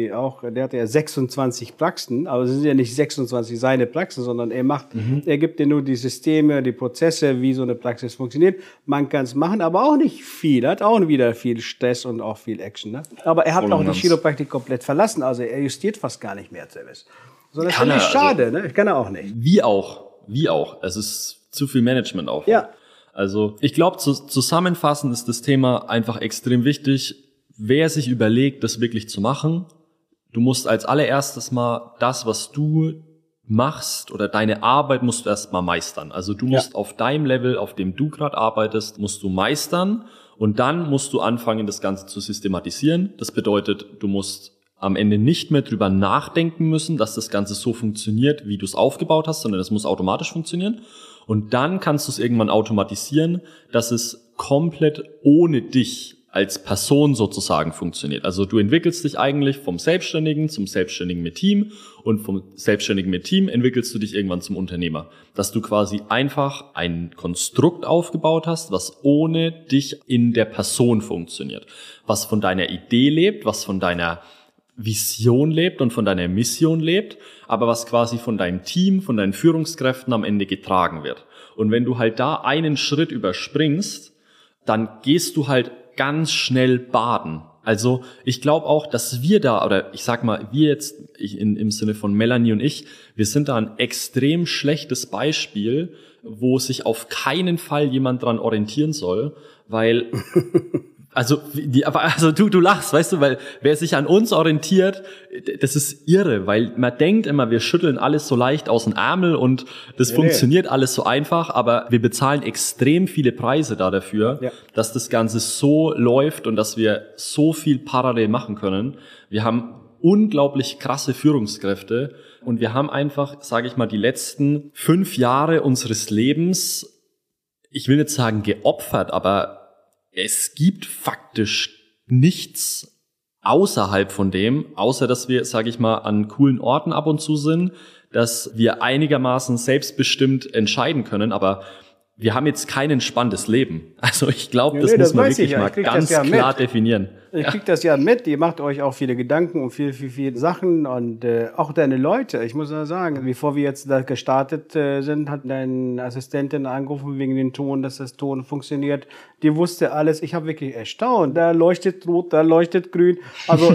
ja 26 Praxen, aber es sind ja nicht 26 seine Praxen, sondern er gibt dir nur die Systeme, die Prozesse, wie so eine Praxis funktioniert. Man kann es machen, aber auch nicht viel. Hat auch wieder viel Stress und auch viel Action, ne? Aber er hat auch die Chiropraktik komplett verlassen, also er justiert fast gar nicht mehr, Travis. So, das finde ich schade, ne? Kann er auch nicht. Wie auch. Es ist zu viel Management-Aufwand. Ja. Also ich glaube, zusammenfassend ist das Thema einfach extrem wichtig. Wer sich überlegt, das wirklich zu machen, du musst als allererstes mal das, was du machst oder deine Arbeit musst du erst mal meistern. Also du musst auf deinem Level, auf dem du gerade arbeitest, musst du meistern, und dann musst du anfangen, das Ganze zu systematisieren. Das bedeutet, du musst am Ende nicht mehr drüber nachdenken müssen, dass das Ganze so funktioniert, wie du es aufgebaut hast, sondern es muss automatisch funktionieren. Und dann kannst du es irgendwann automatisieren, dass es komplett ohne dich als Person sozusagen funktioniert. Also du entwickelst dich eigentlich vom Selbstständigen zum Selbstständigen mit Team und vom Selbstständigen mit Team entwickelst du dich irgendwann zum Unternehmer. Dass du quasi einfach ein Konstrukt aufgebaut hast, was ohne dich in der Person funktioniert. Was von deiner Idee lebt, was von deiner Vision lebt und von deiner Mission lebt, aber was quasi von deinem Team, von deinen Führungskräften am Ende getragen wird. Und wenn du halt da einen Schritt überspringst, dann gehst du halt ganz schnell baden. Also ich glaube auch, dass wir da, oder ich sag mal, wir jetzt im Sinne von Melanie und ich, wir sind da ein extrem schlechtes Beispiel, wo sich auf keinen Fall jemand dran orientieren soll, weil du lachst, weißt du, weil wer sich an uns orientiert, das ist irre, weil man denkt immer, wir schütteln alles so leicht aus dem Ärmel und das funktioniert alles so einfach, aber wir bezahlen extrem viele Preise dafür, dass das Ganze so läuft und dass wir so viel parallel machen können. Wir haben unglaublich krasse Führungskräfte und wir haben einfach, sage ich mal, die letzten 5 Jahre unseres Lebens, ich will nicht sagen geopfert, aber es gibt faktisch nichts außerhalb von dem, außer dass wir, sage ich mal, an coolen Orten ab und zu sind, dass wir einigermaßen selbstbestimmt entscheiden können, aber wir haben jetzt kein entspanntes Leben. Also ich glaube, das muss man wirklich mal ganz klar definieren. Ich krieg das ja mit, ihr macht euch auch viele Gedanken um viel Sachen und auch deine Leute. Ich muss ja sagen, bevor wir jetzt da gestartet sind, hat deine Assistentin angerufen wegen dem Ton, dass das Ton funktioniert. Die wusste alles. Ich habe wirklich erstaunt. Da leuchtet rot, da leuchtet grün. Also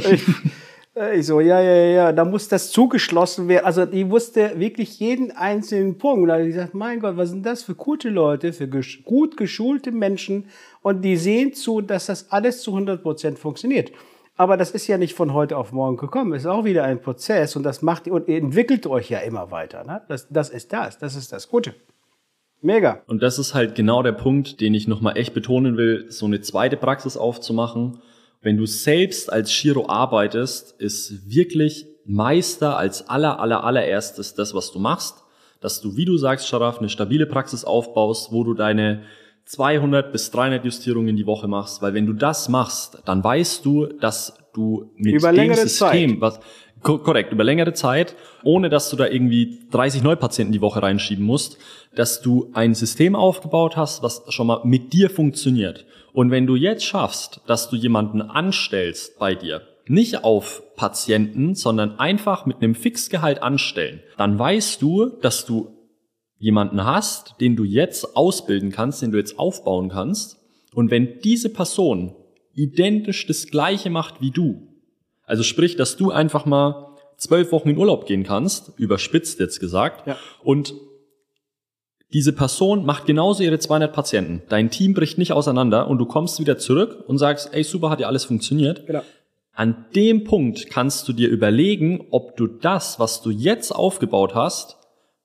ich so, ja, da muss das zugeschlossen werden. Also die wusste wirklich jeden einzelnen Punkt. Und da habe ich gesagt, mein Gott, was sind das für gute Leute, für gut geschulte Menschen. Und die sehen zu, dass das alles zu 100% funktioniert. Aber das ist ja nicht von heute auf morgen gekommen. Es ist auch wieder ein Prozess und das macht und ihr entwickelt euch ja immer weiter. Ne? Das ist das Gute. Mega. Und das ist halt genau der Punkt, den ich nochmal echt betonen will, so eine zweite Praxis aufzumachen. Wenn du selbst als Chiro arbeitest, ist wirklich Meister als allererstes das, was du machst, dass du, wie du sagst, Sharaf, eine stabile Praxis aufbaust, wo du deine 200 bis 300 Justierungen die Woche machst, weil wenn du das machst, dann weißt du, dass du mit dem System, korrekt, über längere Zeit, ohne dass du da irgendwie 30 Neupatienten die Woche reinschieben musst, dass du ein System aufgebaut hast, was schon mal mit dir funktioniert. Und wenn du jetzt schaffst, dass du jemanden anstellst bei dir, nicht auf Patienten, sondern einfach mit einem Fixgehalt anstellen, dann weißt du, dass du jemanden hast, den du jetzt ausbilden kannst, den du jetzt aufbauen kannst. Und wenn diese Person identisch das Gleiche macht wie du, also sprich, dass du einfach mal 12 Wochen in Urlaub gehen kannst, überspitzt jetzt gesagt, und diese Person macht genauso ihre 200 Patienten. Dein Team bricht nicht auseinander und du kommst wieder zurück und sagst, ey, super, hat ja alles funktioniert. Genau. An dem Punkt kannst du dir überlegen, ob du das, was du jetzt aufgebaut hast,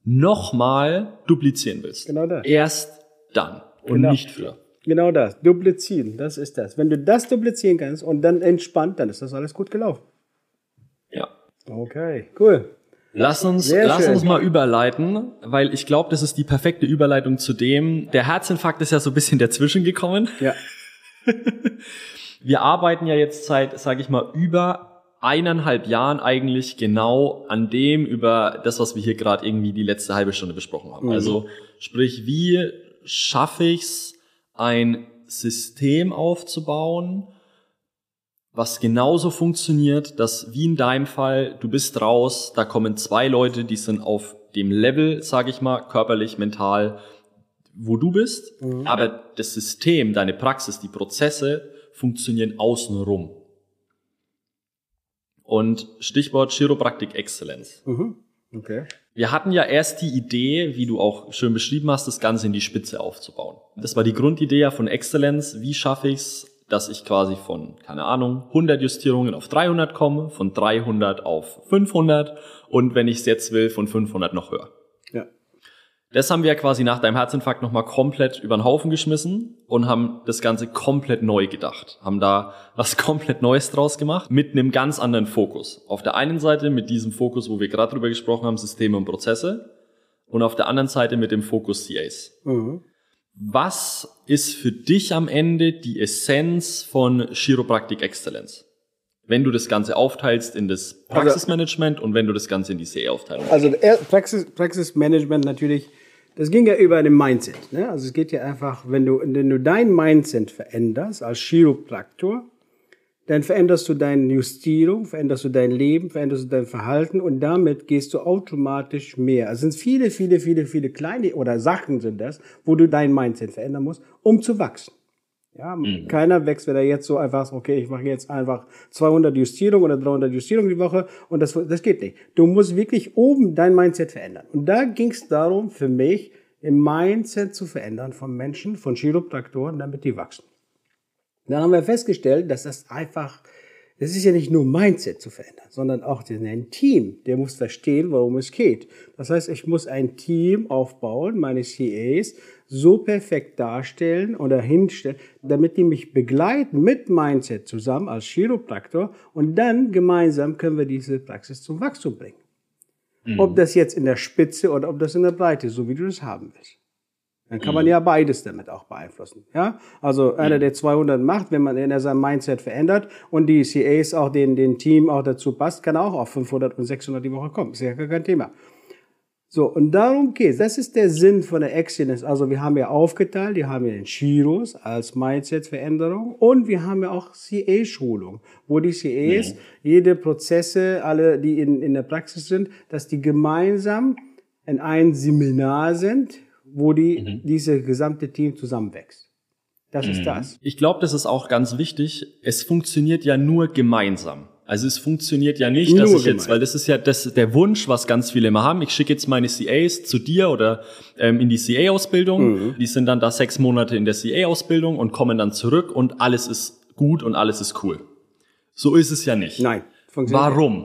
nochmal duplizieren willst. Genau das. Erst dann und nicht früher. Genau das. Duplizieren, das ist das. Wenn du das duplizieren kannst und dann entspannt, dann ist das alles gut gelaufen. Ja. Okay, cool. Lass uns mal überleiten, weil ich glaube, das ist die perfekte Überleitung zu dem. Der Herzinfarkt ist ja so ein bisschen dazwischen gekommen. Ja. Wir arbeiten ja jetzt seit, sage ich mal, über 1,5 Jahren eigentlich genau an dem, über das, was wir hier gerade irgendwie die letzte halbe Stunde besprochen haben. Also sprich, wie schaffe ich es, ein System aufzubauen, was genauso funktioniert, dass wie in deinem Fall, du bist raus, da kommen 2 Leute, die sind auf dem Level, sage ich mal, körperlich, mental, wo du bist, aber das System, deine Praxis, die Prozesse funktionieren außenrum. Und Stichwort Chiropraktik Exzellenz. Okay. Wir hatten ja erst die Idee, wie du auch schön beschrieben hast, das Ganze in die Spitze aufzubauen. Das war die Grundidee ja von Exzellenz. Wie schaffe ich es, dass ich quasi von, keine Ahnung, 100 Justierungen auf 300 komme, von 300 auf 500 und wenn ich es jetzt will, von 500 noch höher. Ja. Das haben wir ja quasi nach deinem Herzinfarkt nochmal komplett über den Haufen geschmissen und haben das Ganze komplett neu gedacht. Haben da was komplett Neues draus gemacht mit einem ganz anderen Fokus. Auf der einen Seite mit diesem Fokus, wo wir gerade drüber gesprochen haben, Systeme und Prozesse. Und auf der anderen Seite mit dem Fokus CAs. Mhm. Was ist für dich am Ende die Essenz von Chiropraktik Exzellenz? Wenn du das Ganze aufteilst in das Praxismanagement und wenn du das Ganze in die CA aufteilst. Also Praxismanagement natürlich, das ging ja über den Mindset. Ne? Also es geht ja einfach, wenn du dein Mindset veränderst als Chiropraktor, dann veränderst du deine Justierung, veränderst du dein Leben, veränderst du dein Verhalten und damit gehst du automatisch mehr. Also es sind viele kleine oder Sachen sind das, wo du dein Mindset verändern musst, um zu wachsen. Ja, keiner wächst, wenn er jetzt so einfach sagt, okay, ich mache jetzt einfach 200 Justierungen oder 300 Justierungen die Woche und das geht nicht. Du musst wirklich oben dein Mindset verändern. Und da ging es darum, für mich, im Mindset zu verändern von Menschen, von Chiropraktoren, damit die wachsen. Dann haben wir festgestellt, dass das ist ja nicht nur Mindset zu verändern, sondern auch ein Team, der muss verstehen, worum es geht. Das heißt, ich muss ein Team aufbauen, meine CAs, so perfekt darstellen oder hinstellen, damit die mich begleiten mit Mindset zusammen als Chiropraktor und dann gemeinsam können wir diese Praxis zum Wachstum bringen. Mhm. Ob das jetzt in der Spitze oder ob das in der Breite, so wie du das haben willst. Dann kann man ja beides damit auch beeinflussen. Ja, also einer, der 200 macht, wenn er sein Mindset verändert und die CAs auch den Team auch dazu passt, kann er auch auf 500 und 600 die Woche kommen. Ist ja gar kein Thema. So, und darum geht's. Das ist der Sinn von der Excellence. Also wir haben ja aufgeteilt, wir haben ja den Chiros als Mindset-Veränderung und wir haben ja auch CA-Schulung, wo die CAs, jede Prozesse, alle, die in der Praxis sind, dass die gemeinsam in ein Seminar sind, wo diese gesamte Team zusammenwächst. Das ist das. Ich glaube, das ist auch ganz wichtig. Es funktioniert ja nur gemeinsam. Also es funktioniert ja nicht, dass ich jetzt, weil das ist ja der Wunsch, was ganz viele immer haben. Ich schicke jetzt meine CAs zu dir oder in die CA-Ausbildung. Die sind dann da 6 Monate in der CA-Ausbildung und kommen dann zurück und alles ist gut und alles ist cool. So ist es ja nicht. Nein. Warum?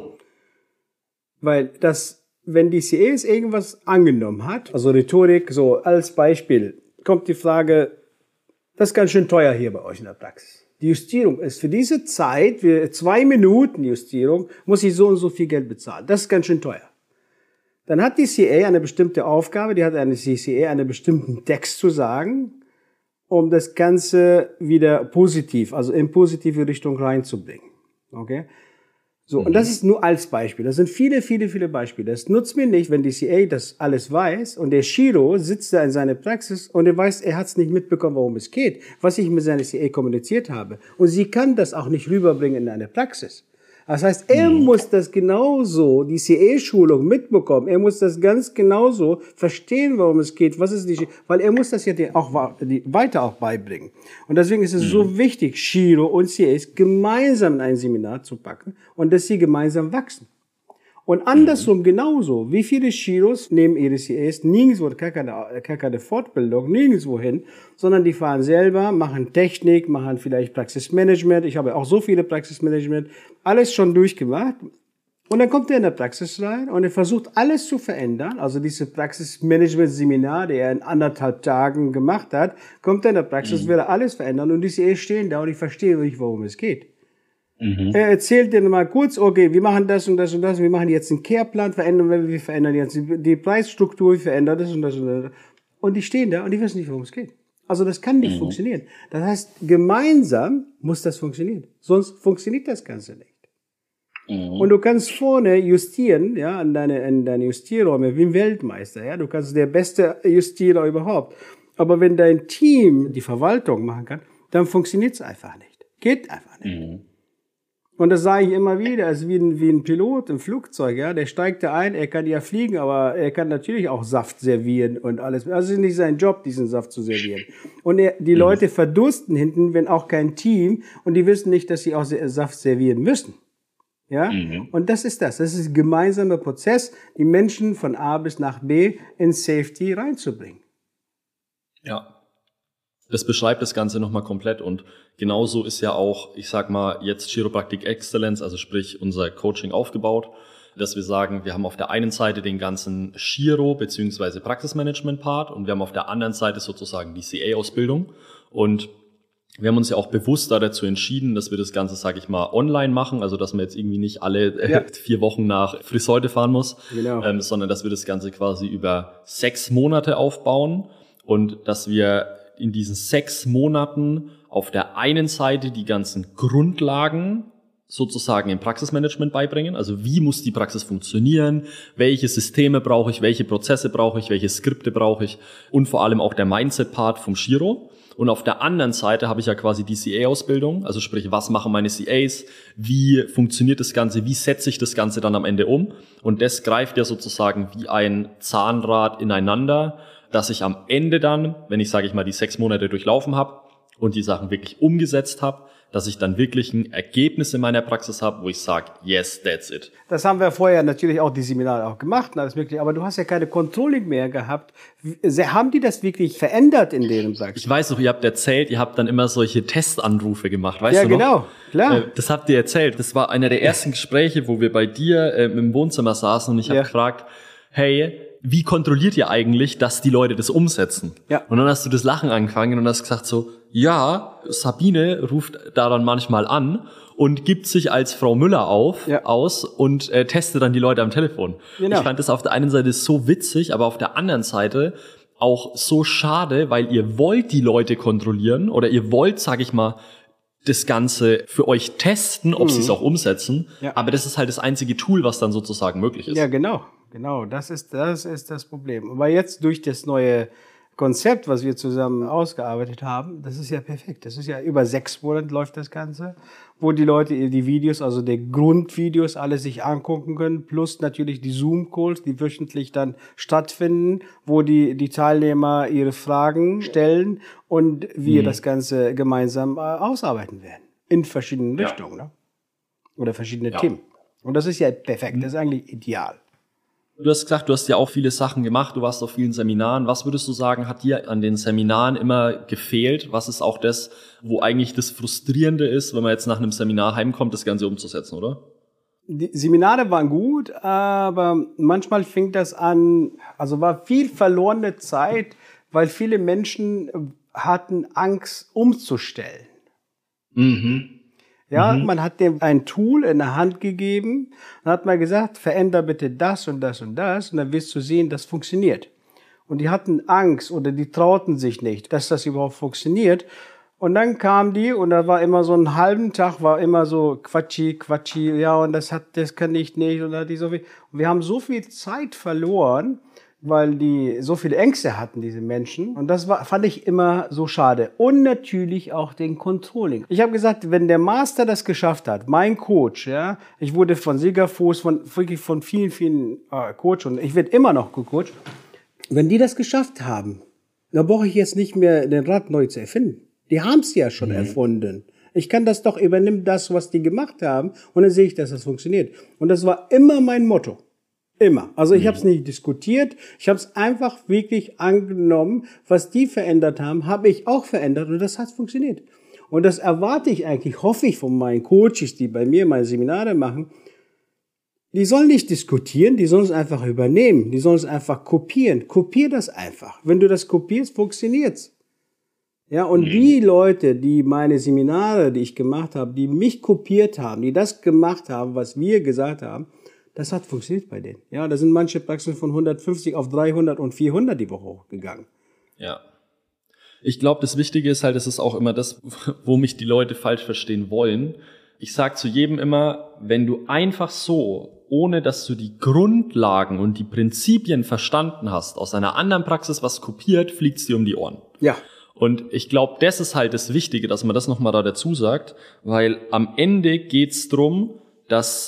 Weil wenn die CAs irgendwas angenommen hat, also Rhetorik, so als Beispiel, kommt die Frage, das ist ganz schön teuer hier bei euch in der Praxis. Die Justierung ist für diese Zeit, für 2 Minuten Justierung, muss ich so und so viel Geld bezahlen. Das ist ganz schön teuer. Dann hat die CA eine bestimmte Aufgabe, die hat eine CA einen bestimmten Text zu sagen, um das Ganze wieder positiv, also in positive Richtung reinzubringen. Okay? So, und das ist nur als Beispiel. Das sind viele Beispiele. Das nutzt mir nicht, wenn die CA das alles weiß und der Chiro sitzt da in seiner Praxis und er weiß, er hat es nicht mitbekommen, worum es geht, was ich mit seiner CA kommuniziert habe. Und sie kann das auch nicht rüberbringen in eine Praxis. Das heißt, er muss das genauso, die CA-Schulung mitbekommen. Er muss das ganz genauso verstehen, worum es geht, weil er muss das ja auch weiter auch beibringen. Und deswegen ist es so wichtig, Chiro und CAs gemeinsam in ein Seminar zu packen und dass sie gemeinsam wachsen. Und andersrum genauso. Wie viele Chiros nehmen ihre CAs nirgendwo, gar keine Fortbildung, nirgendwo hin, sondern die fahren selber, machen Technik, machen vielleicht Praxismanagement. Ich habe auch so viele Praxismanagement, alles schon durchgemacht. Und dann kommt er in der Praxis rein und er versucht alles zu verändern. Also diese Praxismanagement-Seminar, der er in 1,5 Tagen gemacht hat, kommt er in der Praxis, will er alles verändern und die CAs stehen da und ich verstehe nicht, worum es geht. Er erzählt dir mal kurz, okay, wir machen das und das und das, wir machen jetzt einen Care-Plan, wir verändern jetzt die Preisstruktur, wir verändern das und das und das. Und die stehen da und die wissen nicht, worum es geht. Also das kann nicht funktionieren. Das heißt, gemeinsam muss das funktionieren. Sonst funktioniert das Ganze nicht. Und du kannst vorne justieren, ja, in deine Justierräume, wie ein Weltmeister, ja. Du kannst der beste Justierer überhaupt. Aber wenn dein Team die Verwaltung machen kann, dann funktioniert es einfach nicht. Geht einfach nicht. Und das sage ich immer wieder, es ist wie ein Pilot im Flugzeug, ja, der steigt da ein, er kann ja fliegen, aber er kann natürlich auch Saft servieren und alles. Also es ist nicht sein Job, diesen Saft zu servieren. Und die Leute verdursten hinten, wenn auch kein Team, und die wissen nicht, dass sie auch Saft servieren müssen. Ja? Und das ist ein gemeinsamer Prozess, die Menschen von A bis nach B in Safety reinzubringen. Ja. Das beschreibt das Ganze nochmal komplett und genauso ist ja auch, ich sag mal, jetzt Chiropraktik Exzellenz, also sprich unser Coaching aufgebaut. dass wir sagen, wir haben auf der einen Seite den ganzen Chiro- bzw. Praxismanagement-Part und wir haben auf der anderen Seite sozusagen die CA-Ausbildung. Und wir haben uns ja auch bewusst dazu entschieden, dass wir das Ganze, sage ich mal, online machen, also dass man jetzt irgendwie nicht alle 4 Wochen nach Friseute fahren muss, sondern dass wir das Ganze quasi über 6 Monate aufbauen und dass wir in diesen 6 Monaten auf der einen Seite die ganzen Grundlagen sozusagen im Praxismanagement beibringen. Also wie muss die Praxis funktionieren? Welche Systeme brauche ich? Welche Prozesse brauche ich? Welche Skripte brauche ich? Und vor allem auch der Mindset-Part vom Chiro. Und auf der anderen Seite habe ich ja quasi die CA-Ausbildung. Also sprich, was machen meine CAs? Wie funktioniert das Ganze? Wie setze ich das Ganze dann am Ende um? Und das greift ja sozusagen wie ein Zahnrad ineinander, dass ich am Ende dann, wenn ich, sage ich mal, die 6 Monate durchlaufen habe und die Sachen wirklich umgesetzt habe, dass ich dann wirklich ein Ergebnis in meiner Praxis habe, wo ich sage, yes, that's it. Das haben wir vorher natürlich auch die Seminare auch gemacht und alles mögliche, aber du hast ja keine Controlling mehr gehabt. Haben die das wirklich verändert in deren Praxis? Ich weiß noch, ihr habt erzählt, ihr habt dann immer solche Testanrufe gemacht, weißt du noch? Ja, genau, klar. Das habt ihr erzählt. Das war einer der ersten Gespräche, wo wir bei dir im Wohnzimmer saßen und ich habe gefragt, hey, wie kontrolliert ihr eigentlich, dass die Leute das umsetzen? Ja. Und dann hast du das Lachen angefangen und hast gesagt so, ja, Sabine ruft da dann manchmal an und gibt sich als Frau Müller aus und testet dann die Leute am Telefon. Genau. Ich fand das auf der einen Seite so witzig, aber auf der anderen Seite auch so schade, weil ihr wollt die Leute kontrollieren oder ihr wollt, sag ich mal, das Ganze für euch testen, ob sie es auch umsetzen. Ja. Aber das ist halt das einzige Tool, was dann sozusagen möglich ist. Ja, genau. Genau, das ist das Problem. Aber jetzt durch das neue Konzept, was wir zusammen ausgearbeitet haben, das ist ja perfekt. Das ist ja über 6 Monate läuft das Ganze, wo die Leute die Videos, also die Grundvideos, alle sich angucken können, plus natürlich die Zoom-Calls, die wöchentlich dann stattfinden, wo die Teilnehmer ihre Fragen stellen und wir das Ganze gemeinsam ausarbeiten werden. In verschiedenen Richtungen, ne? Oder verschiedene Themen. Und das ist ja perfekt, das ist eigentlich ideal. Du hast gesagt, du hast ja auch viele Sachen gemacht, du warst auf vielen Seminaren. Was würdest du sagen, hat dir an den Seminaren immer gefehlt? Was ist auch das, wo eigentlich das Frustrierende ist, wenn man jetzt nach einem Seminar heimkommt, das Ganze umzusetzen, oder? Die Seminare waren gut, aber manchmal fing das an, also war viel verlorene Zeit, weil viele Menschen hatten Angst umzustellen. Ja, man hat dem ein Tool in der Hand gegeben und hat mal gesagt, veränder bitte das und das und das und dann wirst du sehen, das funktioniert. Und die hatten Angst oder die trauten sich nicht, dass das überhaupt funktioniert. Und dann kamen die und da war immer so einen halben Tag, war immer so Quatschi, ja und das kann ich nicht und hat die so viel. Und wir haben so viel Zeit verloren, weil die so viele Ängste hatten, diese Menschen. Und das fand ich immer so schade. Und natürlich auch den Controlling. Ich habe gesagt, wenn der Master das geschafft hat, mein Coach, ja, ich wurde von Siegerfuß, wirklich von vielen, vielen Coach und ich werde immer noch gecoacht. Wenn die das geschafft haben, dann brauche ich jetzt nicht mehr den Rad neu zu erfinden. Die haben es ja schon erfunden. Ich kann das doch, übernehmen das, was die gemacht haben und dann sehe ich, dass das funktioniert. Und das war immer mein Motto. Immer. Also ich habe es nicht diskutiert, ich habe es einfach wirklich angenommen, was die verändert haben, habe ich auch verändert und das hat funktioniert. Und das erwarte ich eigentlich, hoffe ich von meinen Coaches, die bei mir meine Seminare machen, die sollen nicht diskutieren, die sollen es einfach übernehmen, die sollen es einfach kopieren. Kopier das einfach. Wenn du das kopierst, funktioniert's. Ja, und die Leute, die meine Seminare, die ich gemacht habe, die mich kopiert haben, die das gemacht haben, was wir gesagt haben, das hat funktioniert bei denen. Ja, da sind manche Praxen von 150 auf 300 und 400 die Woche hochgegangen. Ja. Ich glaube, das Wichtige ist halt, das ist auch immer das, wo mich die Leute falsch verstehen wollen. Ich sage zu jedem immer, wenn du einfach so, ohne dass du die Grundlagen und die Prinzipien verstanden hast, aus einer anderen Praxis was kopiert, fliegt's dir um die Ohren. Ja. Und ich glaube, das ist halt das Wichtige, dass man das nochmal da dazu sagt, weil am Ende geht's drum, dass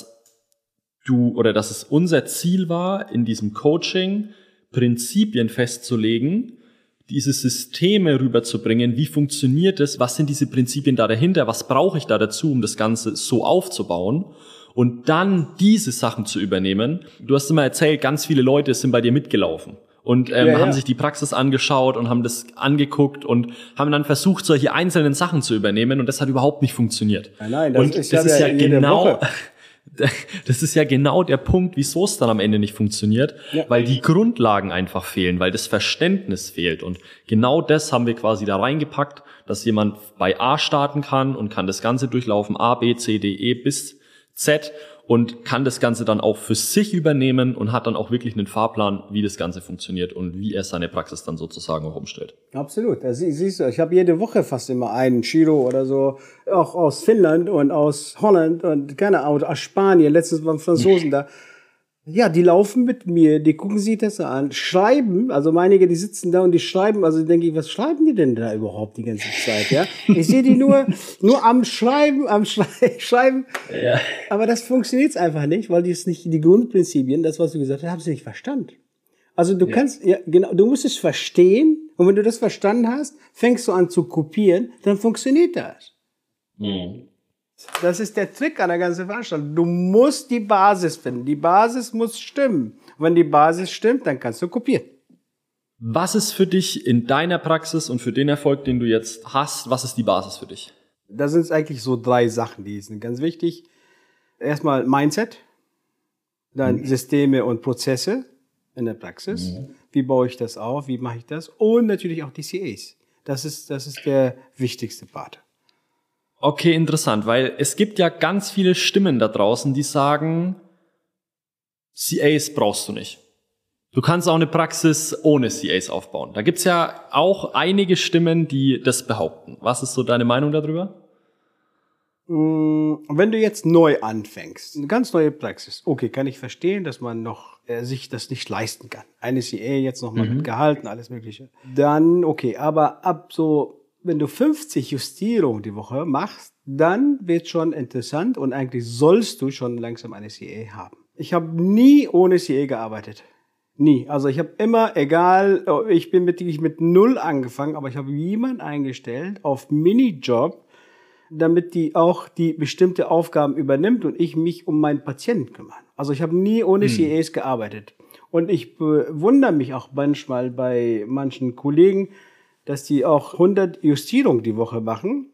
es unser Ziel war, in diesem Coaching Prinzipien festzulegen, diese Systeme rüberzubringen, wie funktioniert es, was sind diese Prinzipien da dahinter, was brauche ich da dazu, um das Ganze so aufzubauen und dann diese Sachen zu übernehmen. Du hast immer erzählt, ganz viele Leute sind bei dir mitgelaufen und haben sich die Praxis angeschaut und haben das angeguckt und haben dann versucht, solche einzelnen Sachen zu übernehmen und das hat überhaupt nicht funktioniert. Nein, das ist ja genau... das ist ja genau der Punkt, wieso es dann am Ende nicht funktioniert, weil die Grundlagen einfach fehlen, weil das Verständnis fehlt. Und genau das haben wir quasi da reingepackt, dass jemand bei A starten kann und kann das Ganze durchlaufen, A, B, C, D, E bis Z, und kann das Ganze dann auch für sich übernehmen und hat dann auch wirklich einen Fahrplan, wie das Ganze funktioniert und wie er seine Praxis dann sozusagen auch umstellt. Absolut. Das siehst du, ich habe jede Woche fast immer einen Giro oder so, auch aus Finnland und aus Holland und keine Ahnung, aus Spanien. Letztens waren Franzosen da. Ja, die laufen mit mir, die gucken sich das an, schreiben, also einige, die sitzen da und die schreiben, also denke ich, was schreiben die denn da überhaupt die ganze Zeit, ja? Ich sehe die nur am Schreiben. Ja. Aber das funktioniert einfach nicht, weil die es nicht, die Grundprinzipien, das, was du gesagt hast, haben sie nicht verstanden. Also du kannst, ja, genau, du musst es verstehen, und wenn du das verstanden hast, fängst du an zu kopieren, dann funktioniert das. Mhm. Das ist der Trick an der ganzen Veranstaltung. Du musst die Basis finden. Die Basis muss stimmen. Und wenn die Basis stimmt, dann kannst du kopieren. Was ist für dich in deiner Praxis und für den Erfolg, den du jetzt hast, was ist die Basis für dich? Da sind es eigentlich so 3 Sachen, die sind ganz wichtig. Erstmal Mindset, dann Systeme und Prozesse in der Praxis. Wie baue ich das auf? Wie mache ich das? Und natürlich auch die CAs. Das ist der wichtigste Part. Okay, interessant, weil es gibt ja ganz viele Stimmen da draußen, die sagen, CAs brauchst du nicht. Du kannst auch eine Praxis ohne CAs aufbauen. Da gibt's ja auch einige Stimmen, die das behaupten. Was ist so deine Meinung darüber? Wenn du jetzt neu anfängst, eine ganz neue Praxis, okay, kann ich verstehen, dass man noch sich das nicht leisten kann. Eine CA jetzt nochmal mit Gehalt und alles Mögliche. Dann okay, aber ab so, wenn du 50 Justierungen die Woche machst, dann wird schon interessant und eigentlich sollst du schon langsam eine CA haben. Ich habe nie ohne CA gearbeitet. Nie. Also ich habe immer, egal, ich bin mit 0 angefangen, aber ich habe jemanden eingestellt auf Minijob, damit die auch die bestimmte Aufgaben übernimmt und ich mich um meinen Patienten kümmere. Also ich habe nie ohne CAs gearbeitet. Und ich wundere mich auch manchmal bei manchen Kollegen, dass die auch 100 Justierungen die Woche machen,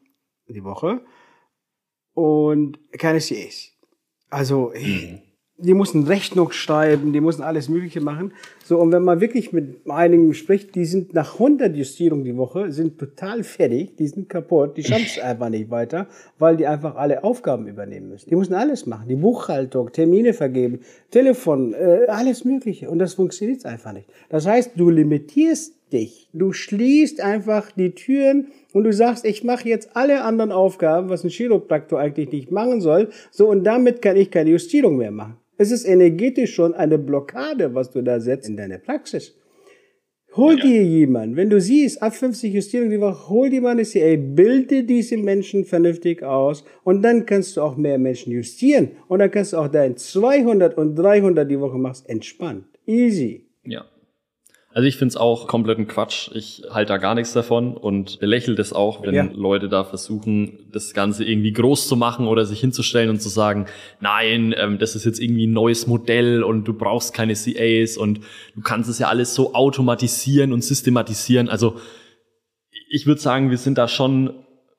und keine CAs. Also, die müssen Rechnung schreiben, die müssen alles Mögliche machen. So, und wenn man wirklich mit einigen spricht, die sind nach 100 Justierungen die Woche, sind total fertig, die sind kaputt, die schaffen es einfach nicht weiter, weil die einfach alle Aufgaben übernehmen müssen. Die müssen alles machen, die Buchhaltung, Termine vergeben, Telefon, alles Mögliche. Und das funktioniert einfach nicht. Das heißt, du limitierst dich. Du schließt einfach die Türen und du sagst, ich mache jetzt alle anderen Aufgaben, was ein Chiropraktor eigentlich nicht machen soll. So, und damit kann ich keine Justierung mehr machen. Es ist energetisch schon eine Blockade, was du da setzt in deiner Praxis. Hol dir jemanden, wenn du siehst, ab 50 Justierungen die Woche, hol dir mal eine CA, bilde diese Menschen vernünftig aus und dann kannst du auch mehr Menschen justieren. Und dann kannst du auch dein 200 und 300 die Woche machst, entspannt. Easy. Ja. Also ich finde es auch kompletten Quatsch. Ich halte da gar nichts davon und belächle das auch, wenn Leute da versuchen, das Ganze irgendwie groß zu machen oder sich hinzustellen und zu sagen, nein, das ist jetzt irgendwie ein neues Modell und du brauchst keine CAs und du kannst es ja alles so automatisieren und systematisieren. Also ich würde sagen, wir sind da schon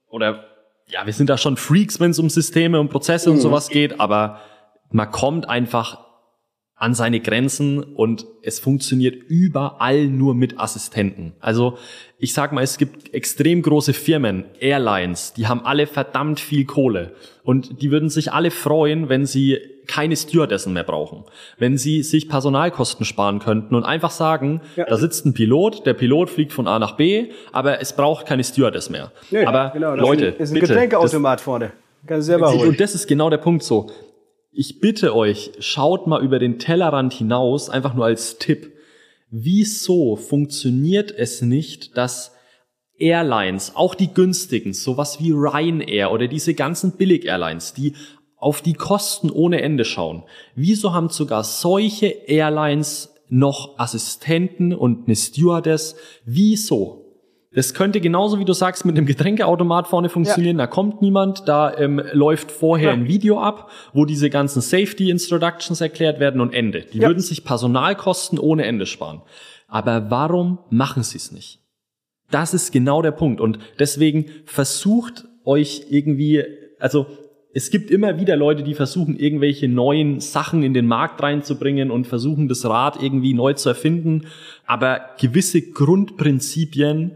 Freaks, wenn es um Systeme und Prozesse und sowas geht, aber man kommt einfach an seine Grenzen und es funktioniert überall nur mit Assistenten. Also ich sag mal, es gibt extrem große Firmen, Airlines, die haben alle verdammt viel Kohle und die würden sich alle freuen, wenn sie keine Stewardessen mehr brauchen. Wenn sie sich Personalkosten sparen könnten und einfach sagen, da sitzt ein Pilot, der Pilot fliegt von A nach B, aber es braucht keine Stewardess mehr. Ja, aber genau, Leute, ist ein Getränkeautomat vorne. Kannst du selber holen. Und das ist genau der Punkt so. Ich bitte euch, schaut mal über den Tellerrand hinaus, einfach nur als Tipp. Wieso funktioniert es nicht, dass Airlines, auch die günstigen, sowas wie Ryanair oder diese ganzen Billig-Airlines, die auf die Kosten ohne Ende schauen, wieso haben sogar solche Airlines noch Assistenten und eine Stewardess? Wieso? Das könnte genauso, wie du sagst, mit einem Getränkeautomat vorne funktionieren. Da kommt niemand, da läuft vorher ein Video ab, wo diese ganzen Safety Introductions erklärt werden und Ende. Die würden sich Personalkosten ohne Ende sparen. Aber warum machen sie es nicht? Das ist genau der Punkt. Und deswegen versucht euch irgendwie, also es gibt immer wieder Leute, die versuchen, irgendwelche neuen Sachen in den Markt reinzubringen und versuchen, das Rad irgendwie neu zu erfinden. Aber gewisse Grundprinzipien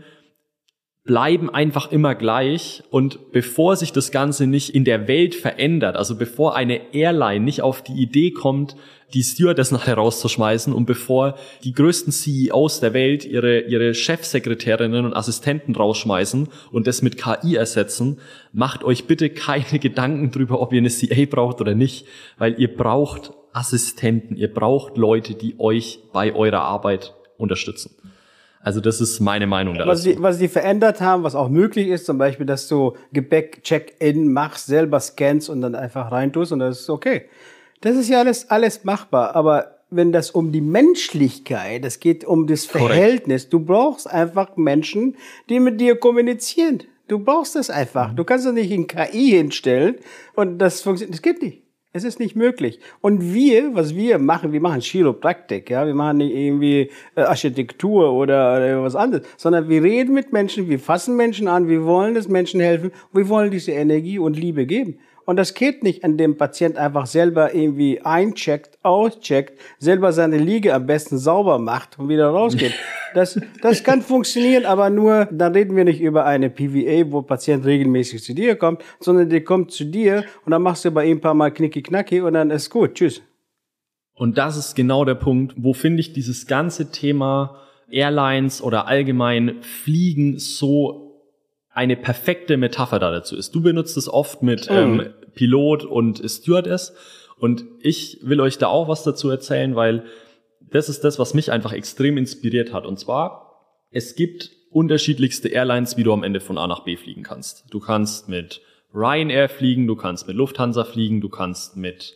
bleiben einfach immer gleich. Und bevor sich das Ganze nicht in der Welt verändert, also bevor eine Airline nicht auf die Idee kommt, die Stewardess nachher rauszuschmeißen und bevor die größten CEOs der Welt ihre Chefsekretärinnen und Assistenten rausschmeißen und das mit KI ersetzen, macht euch bitte keine Gedanken drüber, ob ihr eine CA braucht oder nicht, weil ihr braucht Assistenten, ihr braucht Leute, die euch bei eurer Arbeit unterstützen. Also das ist meine Meinung dazu. Was sie verändert haben, was auch möglich ist, zum Beispiel, dass du Gepäck-Check-In machst, selber scannst und dann einfach reintust und das ist okay. Das ist ja alles machbar, aber wenn das um die Menschlichkeit, es geht um das Verhältnis, du brauchst einfach Menschen, die mit dir kommunizieren. Du brauchst das einfach. Du kannst das nicht in KI hinstellen und das funktioniert, das geht nicht. Es ist nicht möglich. Und was wir machen Chiropraktik, ja, wir machen nicht irgendwie Architektur oder was anderes, sondern wir reden mit Menschen, wir fassen Menschen an, wir wollen das Menschen helfen, wir wollen diese Energie und Liebe geben. Und das geht nicht, an dem Patient einfach selber irgendwie eincheckt, auscheckt, selber seine Liege am besten sauber macht und wieder rausgeht. Das kann funktionieren, aber nur, dann reden wir nicht über eine PVA, wo Patient regelmäßig zu dir kommt, sondern der kommt zu dir und dann machst du bei ihm ein paar Mal knicki-knacki und dann ist gut. Tschüss. Und das ist genau der Punkt, wo finde ich dieses ganze Thema Airlines oder allgemein Fliegen so eine perfekte Metapher dazu ist. Du benutzt es oft mit Pilot und Stewardess und ich will euch da auch was dazu erzählen, weil das ist das, was mich einfach extrem inspiriert hat. Und zwar, es gibt unterschiedlichste Airlines, wie du am Ende von A nach B fliegen kannst. Du kannst mit Ryanair fliegen, du kannst mit Lufthansa fliegen, du kannst mit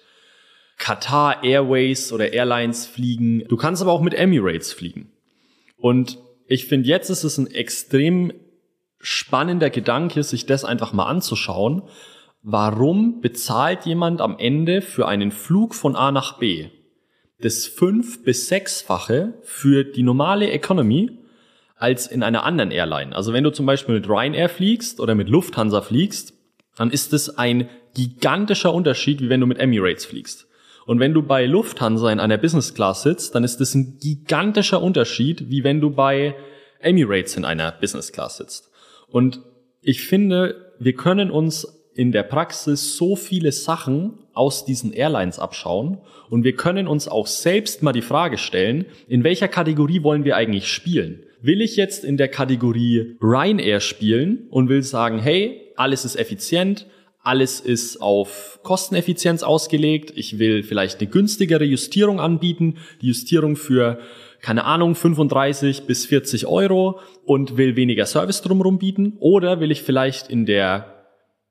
Qatar Airways oder Airlines fliegen, du kannst aber auch mit Emirates fliegen. Und ich finde, jetzt ist es ein extrem spannender Gedanke, sich das einfach mal anzuschauen. Warum bezahlt jemand am Ende für einen Flug von A nach B das 5- bis 6-fache für die normale Economy als in einer anderen Airline? Also wenn du zum Beispiel mit Ryanair fliegst oder mit Lufthansa fliegst, dann ist das ein gigantischer Unterschied, wie wenn du mit Emirates fliegst. Und wenn du bei Lufthansa in einer Business Class sitzt, dann ist das ein gigantischer Unterschied, wie wenn du bei Emirates in einer Business Class sitzt. Und ich finde, wir können uns in der Praxis so viele Sachen aus diesen Airlines abschauen und wir können uns auch selbst mal die Frage stellen, in welcher Kategorie wollen wir eigentlich spielen? Will ich jetzt in der Kategorie Ryanair spielen und will sagen, hey, alles ist effizient, alles ist auf Kosteneffizienz ausgelegt, ich will vielleicht eine günstigere Justierung anbieten, die Justierung für keine Ahnung, 35 bis 40 Euro und will weniger Service drumherum bieten? Oder will ich vielleicht in der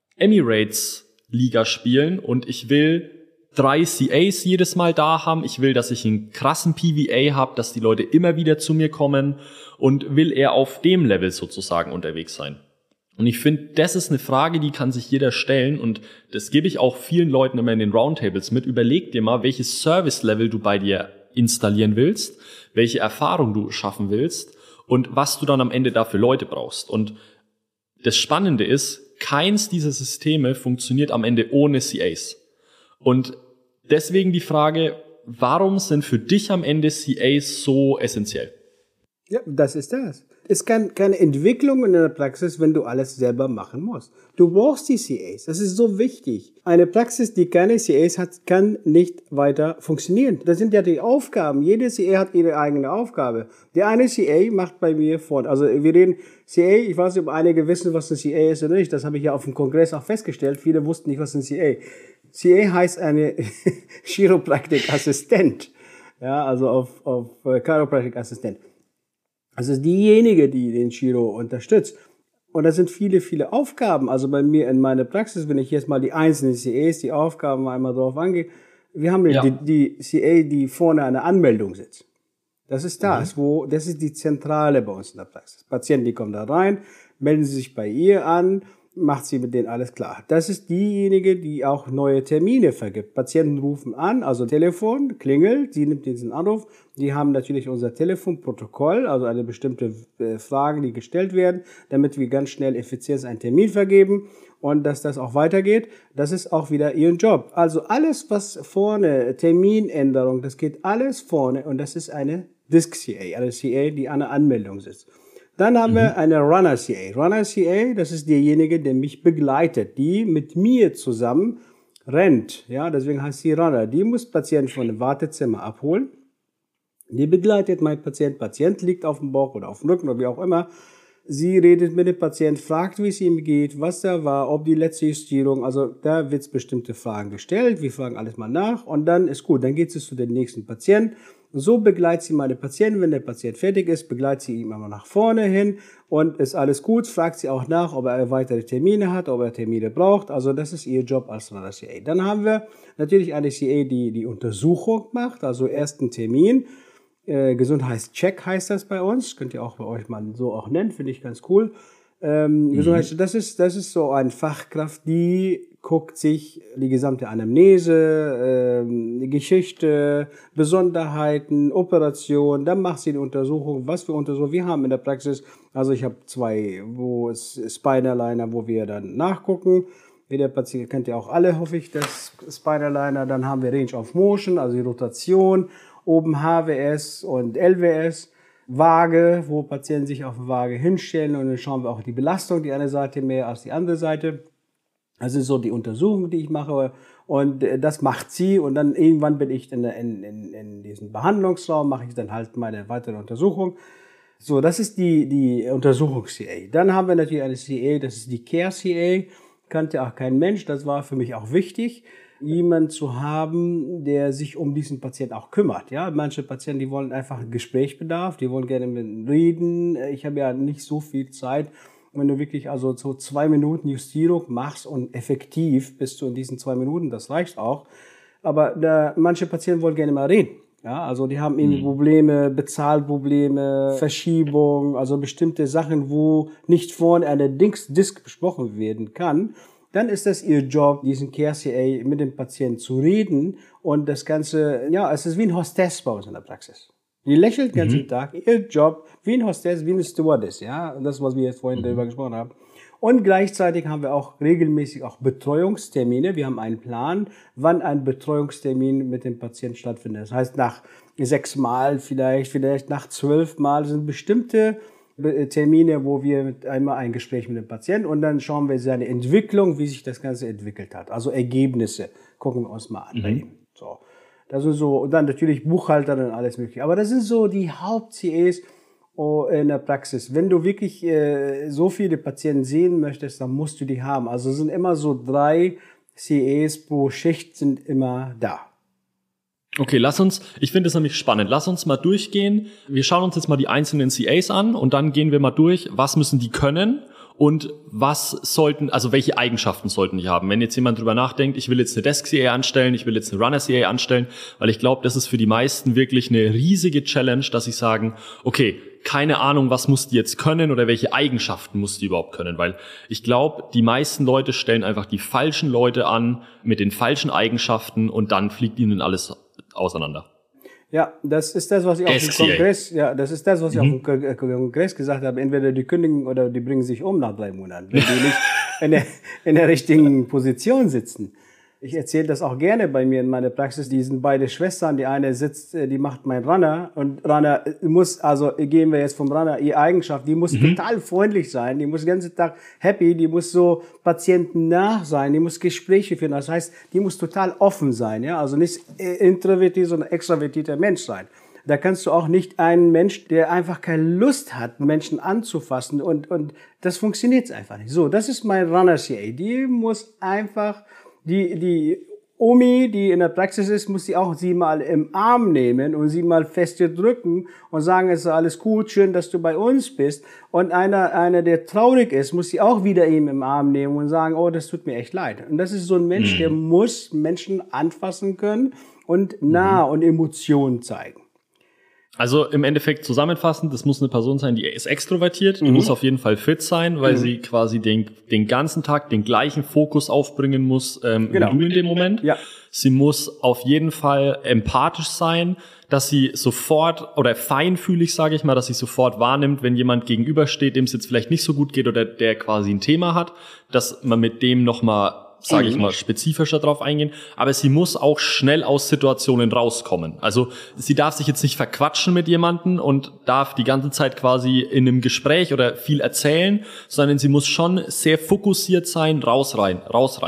Emirates-Liga spielen und ich will 3 CAs jedes Mal da haben, ich will, dass ich einen krassen PVA habe, dass die Leute immer wieder zu mir kommen und will eher auf dem Level sozusagen unterwegs sein? Und ich finde, das ist eine Frage, die kann sich jeder stellen und das gebe ich auch vielen Leuten immer in den Roundtables mit. Überleg dir mal, welches Service-Level du bei dir installieren willst, welche Erfahrung du schaffen willst und was du dann am Ende dafür Leute brauchst. Und das Spannende ist, keins dieser Systeme funktioniert am Ende ohne CAs. Und deswegen die Frage, warum sind für dich am Ende CAs so essentiell? Ja, das ist das. Es kann keine Entwicklung in der Praxis, wenn du alles selber machen musst. Du brauchst die CAs. Das ist so wichtig. Eine Praxis, die keine CAs hat, kann nicht weiter funktionieren. Das sind ja die Aufgaben. Jede CA hat ihre eigene Aufgabe. Die eine CA macht bei mir fort. Also wir reden CA, ich weiß nicht, ob einige wissen, was ein CA ist oder nicht. Das habe ich ja auf dem Kongress auch festgestellt. Viele wussten nicht, was ein CA ist. CA heißt eine Chiropraktik-Assistent. Ja, also auf Chiropraktik-Assistent. Also diejenige, die den Chiro unterstützt. Und das sind viele, viele Aufgaben. Also bei mir in meiner Praxis, wenn ich jetzt mal die einzelnen CAs, die Aufgaben einmal drauf angehe, wir haben die CA, die vorne an der Anmeldung sitzt. Das ist das, das ist die Zentrale bei uns in der Praxis. Patienten, die kommen da rein, melden sich bei ihr an, macht sie mit denen alles klar. Das ist diejenige, die auch neue Termine vergibt. Patienten rufen an, also Telefon, klingelt, sie nimmt diesen Anruf. Die haben natürlich unser Telefonprotokoll, also eine bestimmte Fragen, die gestellt werden, damit wir ganz schnell effizient einen Termin vergeben. und dass das auch weitergeht, das ist auch wieder ihr Job. Also alles, was vorne, Terminänderung, das geht alles vorne und das ist eine Disk-CA, eine CA, die an der Anmeldung sitzt. Dann haben wir eine Runner-CA. Runner-CA, das ist derjenige, der mich begleitet, die mit mir zusammen rennt. Ja, deswegen heißt sie Runner. Die muss Patienten von dem Wartezimmer abholen. Die begleitet meinen Patient. Patient liegt auf dem Bauch oder auf dem Rücken oder wie auch immer. Sie redet mit dem Patient, fragt, wie es ihm geht, was da war, ob die letzte Justierung, also da wird bestimmte Fragen gestellt. Wir fragen alles mal nach und dann ist gut. Dann geht es zu den nächsten Patienten. So begleitet sie meine Patienten. Wenn der Patient fertig ist, begleitet sie ihn immer nach vorne hin und ist alles gut. Fragt sie auch nach, ob er weitere Termine hat, ob er Termine braucht. Also das ist ihr Job als CA. Dann haben wir natürlich eine CA, die die Untersuchung macht, also ersten Termin. Gesundheitscheck heißt das bei uns. Könnt ihr auch bei euch mal so auch nennen, finde ich ganz cool. Gesundheitscheck, das ist so eine Fachkraft, die guckt sich die gesamte Anamnese, Geschichte, Besonderheiten, Operation, dann macht sie die Untersuchung, was für Untersuchungen wir haben in der Praxis. Also ich habe 2, wo es Spinal Liner, wo wir dann nachgucken. Wie der Patient kennt ihr auch alle, hoffe ich, das Spinal Liner. Dann haben wir Range of Motion, also die Rotation, oben HWS und LWS. Waage, wo Patienten sich auf die Waage hinstellen und dann schauen wir auch die Belastung, die eine Seite mehr als die andere Seite. Das ist so die Untersuchung, die ich mache und das macht sie und dann irgendwann bin ich in diesem Behandlungsraum, mache ich dann halt meine weitere Untersuchung. So, das ist die Untersuchungs-CA. Dann haben wir natürlich eine CA, das ist die Care-CA, kannte auch kein Mensch, das war für mich auch wichtig, jemand zu haben, der sich um diesen Patienten auch kümmert. Ja, manche Patienten, die wollen einfach Gesprächsbedarf, die wollen gerne mit ihm reden. Ich habe ja nicht so viel Zeit. Wenn du wirklich also so 2 Minuten Justierung machst und effektiv bist du in diesen 2 Minuten, das reicht auch. Aber manche Patienten wollen gerne mal reden. Ja, also die haben irgendwie Probleme, Bezahlprobleme, Verschiebung, also bestimmte Sachen, wo nicht vorne an der Disk besprochen werden kann. Dann ist das ihr Job, diesen Care-CA mit dem Patienten zu reden und das Ganze, ja, es ist wie ein Hostess bei uns in der Praxis. Die lächelt den ganzen Tag, ihr Job, wie ein Hostess, wie eine Stewardess, ja, das, was wir jetzt vorhin darüber gesprochen haben. Und gleichzeitig haben wir auch regelmäßig auch Betreuungstermine. Wir haben einen Plan, wann ein Betreuungstermin mit dem Patienten stattfindet. Das heißt, nach 6 Mal vielleicht nach 12 Mal sind bestimmte Termine, wo wir einmal ein Gespräch mit dem Patienten und dann schauen wir seine Entwicklung, wie sich das Ganze entwickelt hat. Also Ergebnisse gucken wir uns mal an bei ihm. So. Das ist so, und dann natürlich Buchhalter und alles mögliche. Aber das sind so die Haupt-CAs in der Praxis. Wenn du wirklich so viele Patienten sehen möchtest, dann musst du die haben. Also es sind immer so 3 CAs pro Schicht sind immer da. Okay, ich finde das nämlich spannend. Lass uns mal durchgehen. Wir schauen uns jetzt mal die einzelnen CAs an und dann gehen wir mal durch, was müssen die können und welche Eigenschaften sollten die haben. Wenn jetzt jemand drüber nachdenkt, ich will jetzt eine Desk-CA anstellen, ich will jetzt eine Runner-CA anstellen, weil ich glaube, das ist für die meisten wirklich eine riesige Challenge, dass sie sagen, okay, keine Ahnung, was muss die jetzt können oder welche Eigenschaften muss die überhaupt können, weil ich glaube, die meisten Leute stellen einfach die falschen Leute an mit den falschen Eigenschaften und dann fliegt ihnen alles auseinander. Ja, das ist das, was ich auf dem Kongress gesagt habe. Entweder die kündigen oder die bringen sich um nach 3 Monaten, wenn die nicht in der richtigen Position sitzen. Ich erzähle das auch gerne bei mir in meiner Praxis. Die sind beide Schwestern. Die eine sitzt, die macht mein Runner. Und Runner muss, also gehen wir jetzt vom Runner, ihre Eigenschaft, die muss total freundlich sein. Die muss den ganzen Tag happy. Die muss so patientennah sein. Die muss Gespräche führen. Das heißt, die muss total offen sein. Ja, also nicht introvertiert, sondern extravertierter Mensch sein. Da kannst du auch nicht einen Mensch, der einfach keine Lust hat, Menschen anzufassen. Und das funktioniert einfach nicht. So, das ist mein Runner-CA. Die muss einfach die Omi, die in der Praxis ist, muss sie mal im Arm nehmen und sie mal feste drücken und sagen, es ist alles gut, schön, dass du bei uns bist. Und einer, der traurig ist, muss sie auch wieder ihm im Arm nehmen und sagen, oh, das tut mir echt leid. Und das ist so ein Mensch, der muss Menschen anfassen können und nah und Emotionen zeigen. Also im Endeffekt zusammenfassend, das muss eine Person sein, die ist extrovertiert, die muss auf jeden Fall fit sein, weil sie quasi den ganzen Tag den gleichen Fokus aufbringen muss, wie du in dem Moment. Ja. Sie muss auf jeden Fall empathisch sein, dass sie sofort, oder feinfühlig, sage ich mal, dass sie sofort wahrnimmt, wenn jemand gegenübersteht, dem es jetzt vielleicht nicht so gut geht oder der quasi ein Thema hat, dass man mit dem nochmal, sage ich mal, spezifischer drauf eingehen. Aber sie muss auch schnell aus Situationen rauskommen. Also sie darf sich jetzt nicht verquatschen mit jemandem und darf die ganze Zeit quasi in einem Gespräch oder viel erzählen, sondern sie muss schon sehr fokussiert sein, raus rein.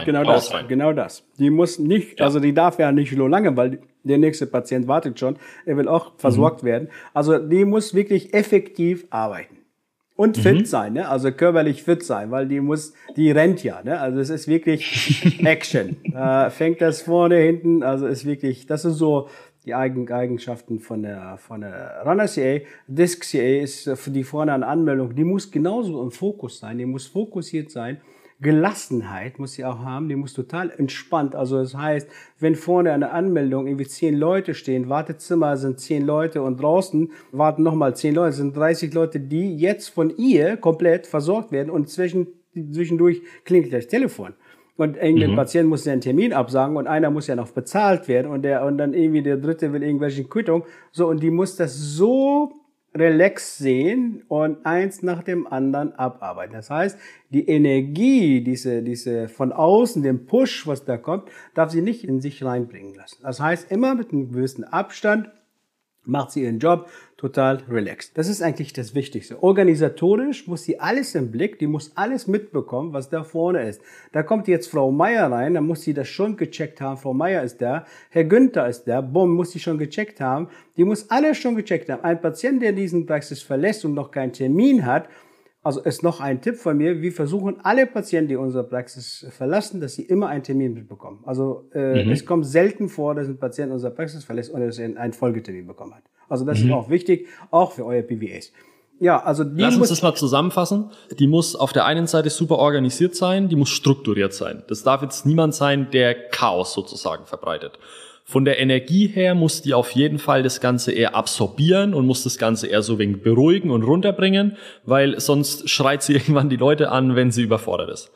Genau das. Die muss nicht, also die darf ja nicht so lange, weil der nächste Patient wartet schon. Er will auch versorgt werden. Also die muss wirklich effektiv arbeiten. Und fit sein, ne? Also körperlich fit sein, weil die rennt ja, ne? Also es ist wirklich Action. Fängt das vorne, hinten, also ist wirklich, das ist so die Eigenschaften von der Runner CA. Disc CA ist für die vorne eine Anmeldung, die muss genauso im Fokus sein, die muss fokussiert sein. Gelassenheit muss sie auch haben, die muss total entspannt, also das heißt, wenn vorne eine Anmeldung irgendwie 10 Leute stehen, Wartezimmer sind 10 Leute und draußen warten nochmal 10 Leute, sind 30 Leute, die jetzt von ihr komplett versorgt werden und zwischendurch klingelt das Telefon. Und irgendein Patient muss ja einen Termin absagen und einer muss ja noch bezahlt werden und dann irgendwie der dritte will irgendwelche Quittung, so, und die muss das so relax sehen und eins nach dem anderen abarbeiten. Das heißt, die Energie, diese von außen, den Push, was da kommt, darf sie nicht in sich reinbringen lassen. Das heißt, immer mit einem gewissen Abstand macht sie ihren Job total relaxed. Das ist eigentlich das Wichtigste. Organisatorisch muss sie alles im Blick, die muss alles mitbekommen, was da vorne ist. Da kommt jetzt Frau Meier rein, dann muss sie das schon gecheckt haben. Frau Meier ist da, Herr Günther ist da, bumm, muss sie schon gecheckt haben. Die muss alles schon gecheckt haben. Ein Patient, der diesen Praxis verlässt und noch keinen Termin hat, also ist noch ein Tipp von mir, wir versuchen alle Patienten, die unsere Praxis verlassen, dass sie immer einen Termin mitbekommen. Also es kommt selten vor, dass ein Patient unsere Praxis verlässt oder dass er einen Folgetermin bekommen hat. Also das ist auch wichtig, auch für eure PVAs. Ja, also Lass uns das mal zusammenfassen. Die muss auf der einen Seite super organisiert sein, die muss strukturiert sein. Das darf jetzt niemand sein, der Chaos sozusagen verbreitet. Von der Energie her muss die auf jeden Fall das Ganze eher absorbieren und muss das Ganze eher so wenig beruhigen und runterbringen, weil sonst schreit sie irgendwann die Leute an, wenn sie überfordert ist.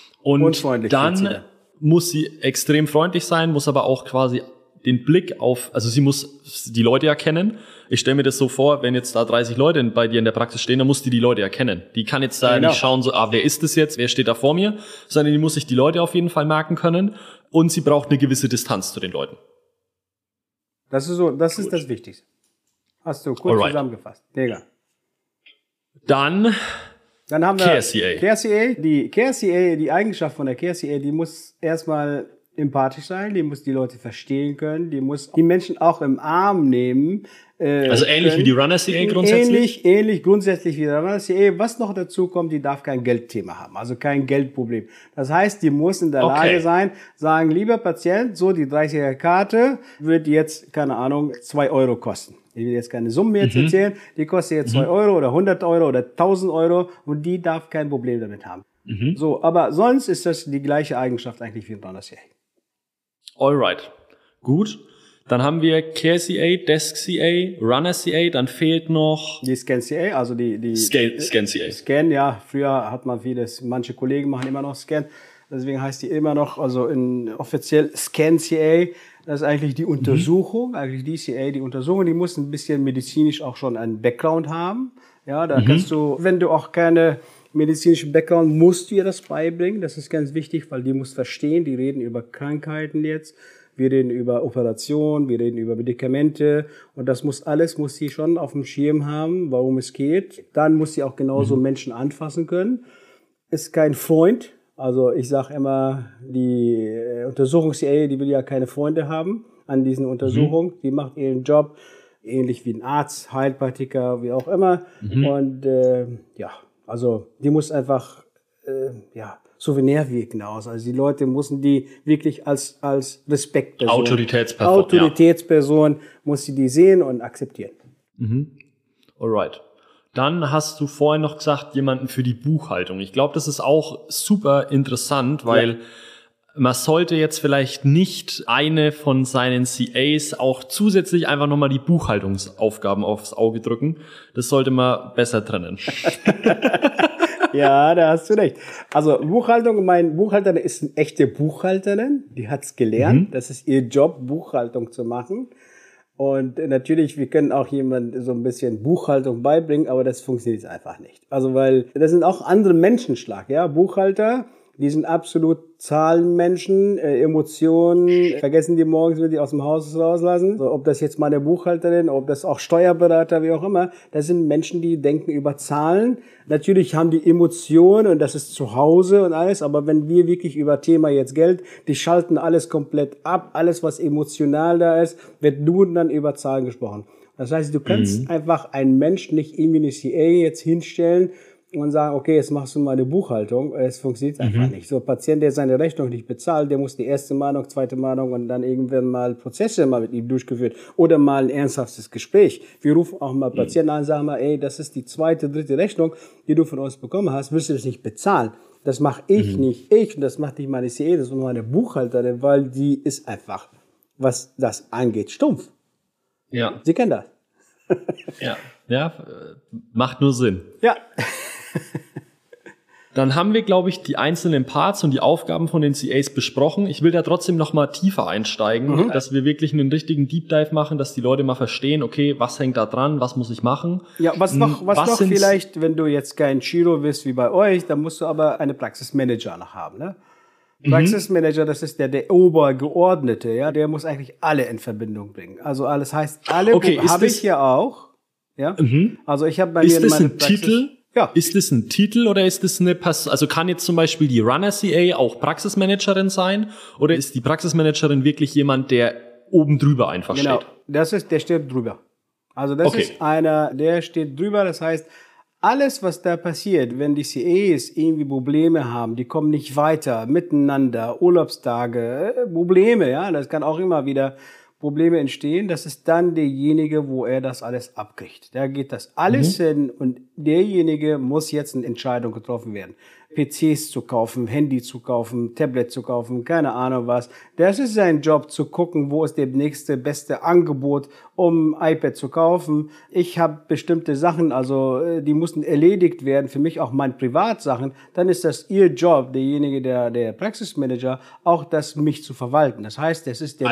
Und dann muss sie extrem freundlich sein, muss aber auch quasi den Blick auf, also sie muss die Leute erkennen. Ich stelle mir das so vor, wenn jetzt da 30 Leute bei dir in der Praxis stehen, dann muss die Leute erkennen. Die kann jetzt da nicht schauen, so, wer ist das jetzt, wer steht da vor mir, sondern die muss sich die Leute auf jeden Fall merken können und sie braucht eine gewisse Distanz zu den Leuten. Das ist das Wichtigste. Hast du kurz zusammengefasst. Mega. Dann haben wir Care CA. Die Eigenschaft von der Care CA, die muss erstmal empathisch sein, die muss die Leute verstehen können, die muss die Menschen auch im Arm nehmen. Also ähnlich wie die Runner CA grundsätzlich? Ähnlich grundsätzlich wie die Runner CA. Was noch dazu kommt, die darf kein Geldthema haben, also kein Geldproblem. Das heißt, die muss in der Lage sein, sagen, lieber Patient, so die 30er Karte wird jetzt, keine Ahnung, 2 Euro kosten. Ich will jetzt keine Summen jetzt erzählen, die kostet jetzt 2 Euro oder 100 Euro oder 1000 Euro und die darf kein Problem damit haben. So, aber sonst ist das die gleiche Eigenschaft eigentlich wie ein Runner CA. Alright, gut. Dann haben wir Care CA, Desk CA, Runner CA, dann fehlt noch die Scan CA, also die Scan CA. Scan, ja, früher hat man vieles, manche Kollegen machen immer noch Scan, deswegen heißt die immer noch, also offiziell Scan CA, das ist eigentlich die Untersuchung, eigentlich die CA, die Untersuchung, die muss ein bisschen medizinisch auch schon einen Background haben. Ja, da kannst du, wenn du auch keine medizinischen Background, musst du ihr das beibringen. Das ist ganz wichtig, weil die muss verstehen, die reden über Krankheiten jetzt, wir reden über Operationen, wir reden über Medikamente und das muss sie schon auf dem Schirm haben, worum es geht. Dann muss sie auch genauso Menschen anfassen können. Ist kein Freund, also ich sage immer, die Untersuchungs-CA, die will ja keine Freunde haben an diesen Untersuchungen, die macht ihren Job ähnlich wie ein Arzt, Heilpraktiker, wie auch immer und also die muss einfach Souvenir wirken aus. Also die Leute müssen die wirklich als Respektperson, Autoritätsperson muss sie die sehen und akzeptieren. Alright. Dann hast du vorhin noch gesagt, jemanden für die Buchhaltung. Ich glaube, das ist auch super interessant, weil man sollte jetzt vielleicht nicht eine von seinen CAs auch zusätzlich einfach nochmal die Buchhaltungsaufgaben aufs Auge drücken. Das sollte man besser trennen. Ja, da hast du recht. Also Buchhaltung, mein Buchhalter ist eine echte Buchhalterin, die hat's gelernt. Das ist ihr Job, Buchhaltung zu machen. Und natürlich, wir können auch jemand so ein bisschen Buchhaltung beibringen, aber das funktioniert einfach nicht. Also weil das sind auch andere Menschenschlag, ja. Buchhalter, die sind absolut Zahlenmenschen, Emotionen, vergessen die morgens, wenn die aus dem Haus rauslassen. So, ob das jetzt meine Buchhalterin, ob das auch Steuerberater, wie auch immer. Das sind Menschen, die denken über Zahlen. Natürlich haben die Emotionen und das ist zu Hause und alles. Aber wenn wir wirklich über Thema jetzt Geld, die schalten alles komplett ab. Alles, was emotional da ist, wird nur dann über Zahlen gesprochen. Das heißt, du kannst einfach einen Menschen nicht irgendwie eine CA jetzt hinstellen und sagen, okay, jetzt machst du mal eine Buchhaltung. Es funktioniert einfach nicht. So ein Patient, der seine Rechnung nicht bezahlt, der muss die erste Mahnung, zweite Mahnung und dann irgendwann mal Prozesse mal mit ihm durchgeführt oder mal ein ernsthaftes Gespräch. Wir rufen auch mal Patienten an und sagen mal, ey, das ist die zweite, dritte Rechnung, die du von uns bekommen hast, willst du das nicht bezahlen? Das mache ich nicht, und das macht nicht meine CE, das ist meine Buchhalterin, weil die ist einfach, was das angeht, stumpf. Ja. Sie kennen das. Ja, macht nur Sinn. Ja. Dann haben wir, glaube ich, die einzelnen Parts und die Aufgaben von den CAs besprochen. Ich will da trotzdem noch mal tiefer einsteigen, dass wir wirklich einen richtigen Deep Dive machen, dass die Leute mal verstehen, okay, was hängt da dran, was muss ich machen? Ja, was noch vielleicht, wenn du jetzt kein Chiro bist wie bei euch, dann musst du aber eine Praxismanager noch haben, ne? Praxismanager, das ist der Obergeordnete, ja, der muss eigentlich alle in Verbindung bringen. Also alles heißt, alle habe ich hier auch, ja. Also ich habe bei mir meine Praxis. Titel? Ja. Ist das ein Titel oder ist das eine also kann jetzt zum Beispiel die Runner CA auch Praxismanagerin sein oder ist die Praxismanagerin wirklich jemand, der oben drüber einfach steht? Der steht drüber. Also das ist einer, der steht drüber, das heißt, alles, was da passiert, wenn die CAs irgendwie Probleme haben, die kommen nicht weiter, miteinander, Urlaubstage, Probleme, ja, das kann auch immer wieder Probleme entstehen, das ist dann derjenige, wo er das alles abkriegt. Da geht das alles hin und derjenige muss jetzt eine Entscheidung getroffen werden. PCs zu kaufen, Handy zu kaufen, Tablet zu kaufen, keine Ahnung was. Das ist sein Job, zu gucken, wo ist der nächste beste Angebot, um iPad zu kaufen. Ich habe bestimmte Sachen, also die mussten erledigt werden, für mich auch meine Privatsachen. Dann ist das ihr Job, derjenige, der Praxismanager, auch das mich zu verwalten. Das heißt, das ist der...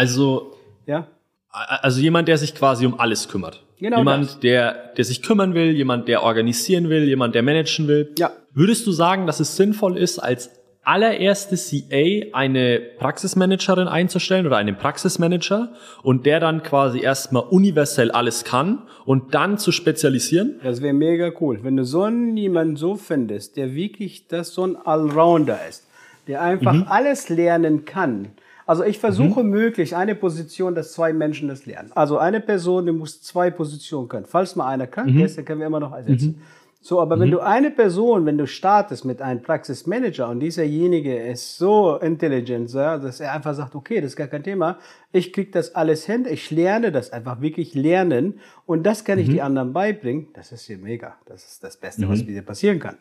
Also jemand, der sich quasi um alles kümmert. Genau. Jemand, der sich kümmern will, jemand, der organisieren will, jemand, der managen will. Ja. Würdest du sagen, dass es sinnvoll ist, als allererste CA eine Praxismanagerin einzustellen oder einen Praxismanager und der dann quasi erstmal universell alles kann und dann zu spezialisieren? Das wäre mega cool. Wenn du jemanden so findest, der wirklich so ein Allrounder ist, der einfach alles lernen kann. Also ich versuche möglich eine Position, dass zwei Menschen das lernen. Also eine Person, die muss zwei Positionen können. Falls mal einer krank ist, dann können wir immer noch ersetzen. So, aber wenn du eine Person, wenn du startest mit einem Praxismanager und dieserjenige ist so intelligent, ja, dass er einfach sagt, okay, das ist gar kein Thema, ich krieg das alles hin, ich lerne das einfach, wirklich lernen und das kann ich die anderen beibringen, das ist hier mega. Das ist das Beste, was dir passieren kann.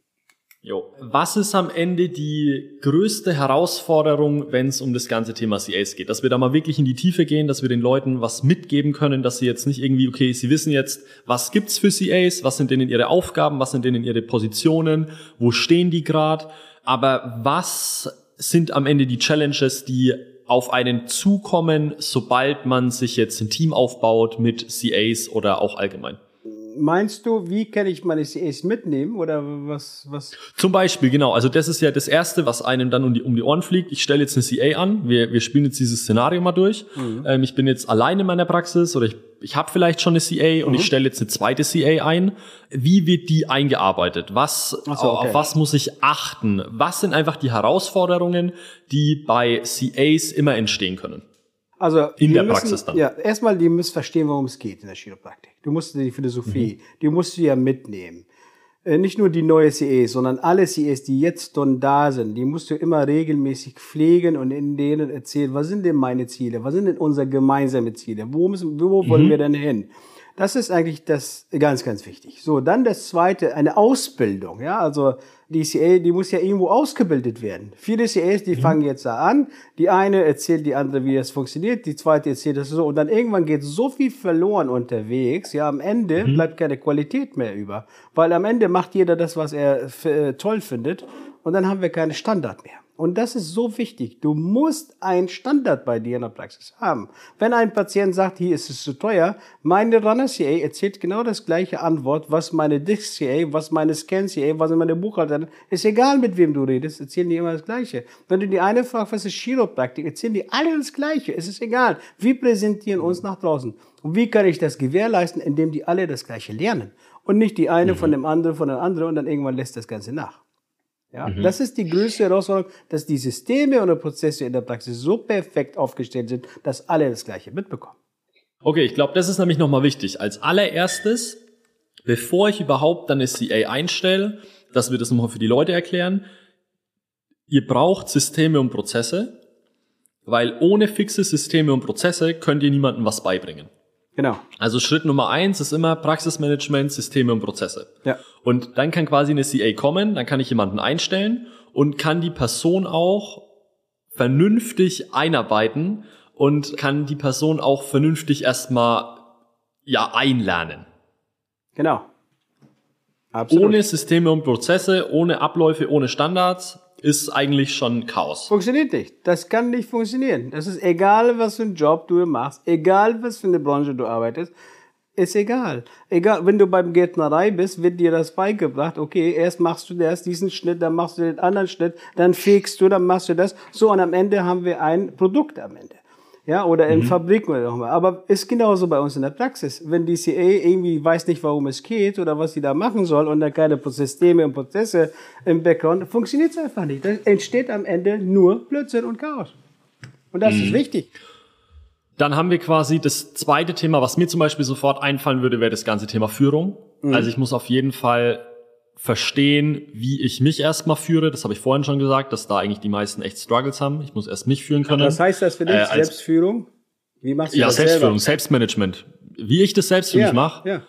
Jo. Was ist am Ende die größte Herausforderung, wenn es um das ganze Thema CAs geht? Dass wir da mal wirklich in die Tiefe gehen, dass wir den Leuten was mitgeben können, dass sie jetzt nicht irgendwie, okay, sie wissen jetzt, was gibt's für CAs, was sind denen ihre Aufgaben, was sind denen ihre Positionen, wo stehen die gerade, aber was sind am Ende die Challenges, die auf einen zukommen, sobald man sich jetzt ein Team aufbaut mit CAs oder auch allgemein? Meinst du, wie kann ich meine CAs mitnehmen oder was? Zum Beispiel, genau. Also das ist ja das Erste, was einem dann um die Ohren fliegt. Ich stelle jetzt eine CA an. Wir spielen jetzt dieses Szenario mal durch. Ich bin jetzt allein in meiner Praxis oder ich habe vielleicht schon eine CA und ich stelle jetzt eine zweite CA ein. Wie wird die eingearbeitet? Auf was muss ich achten? Was sind einfach die Herausforderungen, die bei CAs immer entstehen können? Also in der Praxis dann. Ja, erstmal, die müssen verstehen, worum es geht in der Chiropraktik. Du musst die Philosophie, die musst du ja mitnehmen. Nicht nur die neue CAs, sondern alle CAs, die jetzt schon da sind, die musst du immer regelmäßig pflegen und in denen erzählen, was sind denn meine Ziele, was sind denn unsere gemeinsamen Ziele, wo wollen wir denn hin? Das ist eigentlich das ganz, ganz wichtig. So, dann das Zweite, eine Ausbildung. Ja, also die CA, die muss ja irgendwo ausgebildet werden. Viele CAs, die fangen jetzt da an. Die eine erzählt die andere, wie das funktioniert. Die zweite erzählt das so. Und dann irgendwann geht so viel verloren unterwegs. Ja, am Ende bleibt keine Qualität mehr über. Weil am Ende macht jeder das, was er toll findet. Und dann haben wir keinen Standard mehr. Und das ist so wichtig. Du musst einen Standard bei dir in der Praxis haben. Wenn ein Patient sagt, hier ist es zu teuer, meine Runner CA erzählt genau das gleiche Antwort, was meine Disc CA, was meine Scan CA, was meine Buchhalterin. Ist egal, mit wem du redest, erzählen die immer das Gleiche. Wenn du die eine fragst, was ist Chiropraktik, erzählen die alle das Gleiche. Es ist egal. Wir präsentieren uns nach draußen. Und wie kann ich das gewährleisten, indem die alle das Gleiche lernen? Und nicht die eine von dem anderen, von der anderen und dann irgendwann lässt das Ganze nach. Ja, das ist die größte Herausforderung, dass die Systeme und die Prozesse in der Praxis so perfekt aufgestellt sind, dass alle das Gleiche mitbekommen. Okay, ich glaube, das ist nämlich nochmal wichtig. Als allererstes, bevor ich überhaupt dann eine CA einstelle, dass wir das nochmal für die Leute erklären, ihr braucht Systeme und Prozesse, weil ohne fixe Systeme und Prozesse könnt ihr niemandem was beibringen. Genau. Also Schritt Nummer 1 ist immer Praxismanagement, Systeme und Prozesse. Ja. Und dann kann quasi eine CA kommen, dann kann ich jemanden einstellen und kann die Person auch vernünftig einarbeiten und kann die Person auch vernünftig erstmal einlernen. Genau. Absolut. Ohne Systeme und Prozesse, ohne Abläufe, ohne Standards ist eigentlich schon Chaos. Funktioniert nicht. Das kann nicht funktionieren. Das ist egal, was für einen Job du machst, egal, was für eine Branche du arbeitest, ist egal. Egal, wenn du beim Gärtnerei bist, wird dir das beigebracht, okay, erst machst du diesen Schnitt, dann machst du den anderen Schnitt, dann fegst du, dann machst du das. So, und am Ende haben wir ein Produkt am Ende. Ja, oder in Fabriken oder nochmal. Aber ist genauso bei uns in der Praxis. Wenn die CA irgendwie weiß nicht, warum es geht oder was sie da machen soll und da keine Systeme und Prozesse im Background, funktioniert es einfach nicht. Da entsteht am Ende nur Blödsinn und Chaos. Und das ist wichtig. Dann haben wir quasi das zweite Thema, was mir zum Beispiel sofort einfallen würde, wäre das ganze Thema Führung. Also ich muss auf jeden Fall verstehen, wie ich mich erstmal führe. Das habe ich vorhin schon gesagt, dass da eigentlich die meisten echt Struggles haben. Ich muss erst mich führen können. Was heißt das für dich? Selbstführung? Wie machst du das Selbstführung, selber? Selbstmanagement. Wie ich das selbst für mich mache. Ja.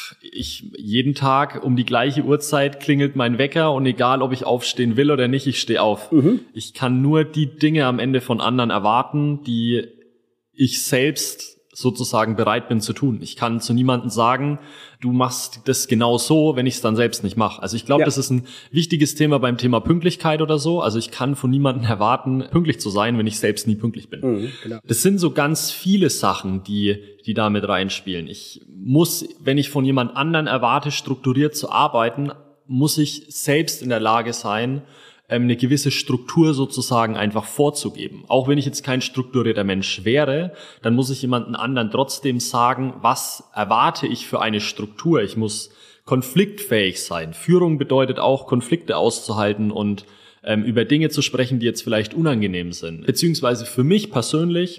Jeden Tag um die gleiche Uhrzeit klingelt mein Wecker und egal, ob ich aufstehen will oder nicht, ich stehe auf. Ich kann nur die Dinge am Ende von anderen erwarten, die ich selbst sozusagen bereit bin zu tun. Ich kann zu niemandem sagen, du machst das genau so, wenn ich es dann selbst nicht mache. Also ich glaube, das ist ein wichtiges Thema beim Thema Pünktlichkeit oder so. Also ich kann von niemandem erwarten, pünktlich zu sein, wenn ich selbst nie pünktlich bin. Genau. Das sind so ganz viele Sachen, die da mit reinspielen. Ich muss, wenn ich von jemand anderen erwarte, strukturiert zu arbeiten, muss ich selbst in der Lage sein, eine gewisse Struktur sozusagen einfach vorzugeben. Auch wenn ich jetzt kein strukturierter Mensch wäre, dann muss ich jemanden anderen trotzdem sagen, was erwarte ich für eine Struktur. Ich muss konfliktfähig sein. Führung bedeutet auch, Konflikte auszuhalten und über Dinge zu sprechen, die jetzt vielleicht unangenehm sind. Beziehungsweise für mich persönlich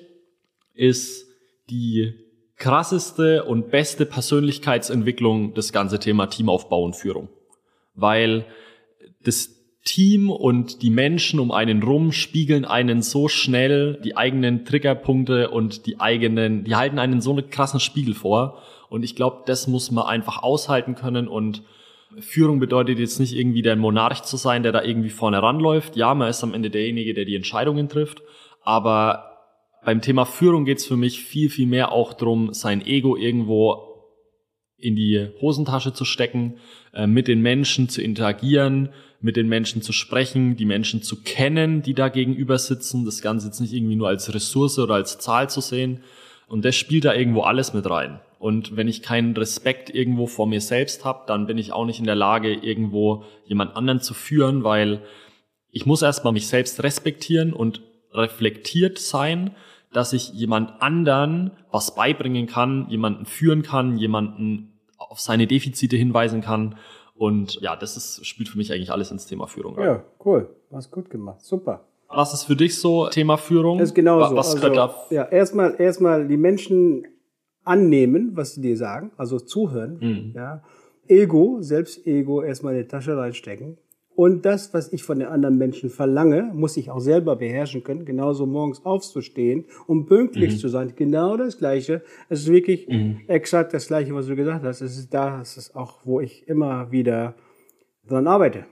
ist die krasseste und beste Persönlichkeitsentwicklung das ganze Thema Teamaufbau und Führung. Weil das Team und die Menschen um einen rum spiegeln einen so schnell die eigenen Triggerpunkte und die halten einen so einen krassen Spiegel vor. Und ich glaube, das muss man einfach aushalten können. Und Führung bedeutet jetzt nicht irgendwie der Monarch zu sein, der da irgendwie vorne ranläuft. Ja, man ist am Ende derjenige, der die Entscheidungen trifft. Aber beim Thema Führung geht's für mich viel, viel mehr auch drum, sein Ego irgendwo in die Hosentasche zu stecken, mit den Menschen zu interagieren, mit den Menschen zu sprechen, die Menschen zu kennen, die da gegenüber sitzen, das Ganze jetzt nicht irgendwie nur als Ressource oder als Zahl zu sehen. Und das spielt da irgendwo alles mit rein. Und wenn ich keinen Respekt irgendwo vor mir selbst habe, dann bin ich auch nicht in der Lage, irgendwo jemand anderen zu führen, weil ich muss erstmal mich selbst respektieren und reflektiert sein, dass ich jemand anderen was beibringen kann, jemanden führen kann, jemanden auf seine Defizite hinweisen kann. Und ja, spielt für mich eigentlich alles ins Thema Führung rein. Ja, cool. Hast gut gemacht. Super. Was ist für dich so Thema Führung? Das ist genauso. Was gehört da? Ja, erstmal die Menschen annehmen, was sie dir sagen, also zuhören. Ja. Selbst Ego erstmal in die Tasche reinstecken Und das, was ich von den anderen Menschen verlange, muss ich auch selber beherrschen können. Genauso morgens aufzustehen, um pünktlich zu sein. Genau das Gleiche. Es ist wirklich exakt das Gleiche, was du gesagt hast. Es ist auch, wo ich immer wieder dran arbeite.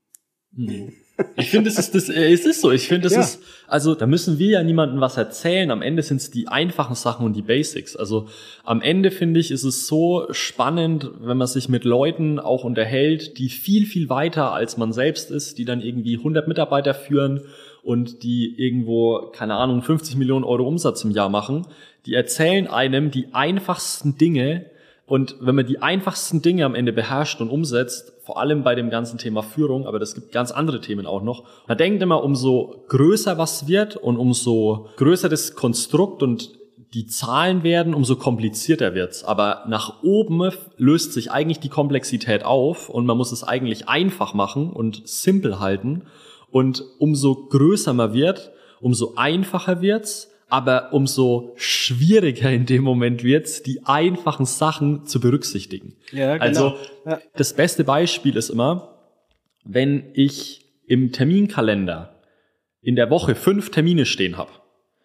Ich finde, es ist so. Ich finde, ist, also, da müssen wir ja niemandem was erzählen. Am Ende sind es die einfachen Sachen und die Basics. Also, am Ende finde ich, ist es so spannend, wenn man sich mit Leuten auch unterhält, die viel, viel weiter als man selbst ist, die dann irgendwie 100 Mitarbeiter führen und die irgendwo, keine Ahnung, 50 Millionen Euro Umsatz im Jahr machen. Die erzählen einem die einfachsten Dinge. Und wenn man die einfachsten Dinge am Ende beherrscht und umsetzt, vor allem bei dem ganzen Thema Führung, aber das gibt ganz andere Themen auch noch, man denkt immer, umso größer was wird und umso größer das Konstrukt und die Zahlen werden, umso komplizierter wird's. Aber nach oben löst sich eigentlich die Komplexität auf und man muss es eigentlich einfach machen und simpel halten. Und umso größer man wird, umso einfacher wird's. Aber umso schwieriger in dem Moment wird's, die einfachen Sachen zu berücksichtigen. Ja, genau. Also das beste Beispiel ist immer, wenn ich im Terminkalender in der Woche 5 Termine stehen habe,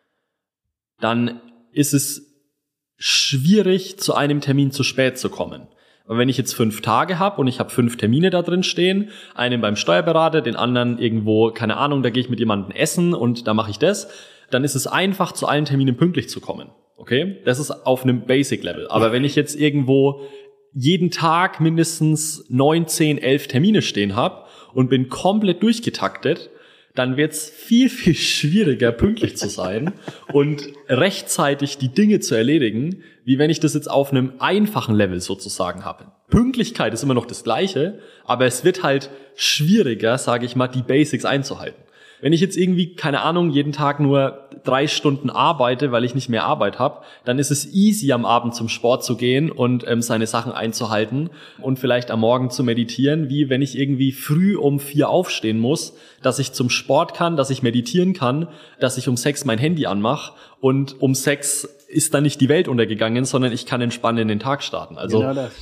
dann ist es schwierig, zu einem Termin zu spät zu kommen. Aber wenn ich jetzt 5 Tage habe und ich habe 5 Termine da drin stehen, einen beim Steuerberater, den anderen irgendwo, keine Ahnung, da gehe ich mit jemandem essen und da mache ich das, dann ist es einfach, zu allen Terminen pünktlich zu kommen. Okay? Das ist auf einem Basic-Level. Aber wenn ich jetzt irgendwo jeden Tag mindestens 9, 10, 11 Termine stehen habe und bin komplett durchgetaktet, dann wird es viel, viel schwieriger, pünktlich zu sein und rechtzeitig die Dinge zu erledigen, wie wenn ich das jetzt auf einem einfachen Level sozusagen habe. Pünktlichkeit ist immer noch das Gleiche, aber es wird halt schwieriger, sage ich mal, die Basics einzuhalten. Wenn ich jetzt irgendwie, keine Ahnung, jeden Tag nur 3 Stunden arbeite, weil ich nicht mehr Arbeit habe, dann ist es easy, am Abend zum Sport zu gehen und seine Sachen einzuhalten und vielleicht am Morgen zu meditieren, wie wenn ich irgendwie früh um 4 aufstehen muss, dass ich zum Sport kann, dass ich meditieren kann, dass ich um 6 mein Handy anmache und um 6 ist dann nicht die Welt untergegangen, sondern ich kann entspannt in den Tag starten. Also genau das.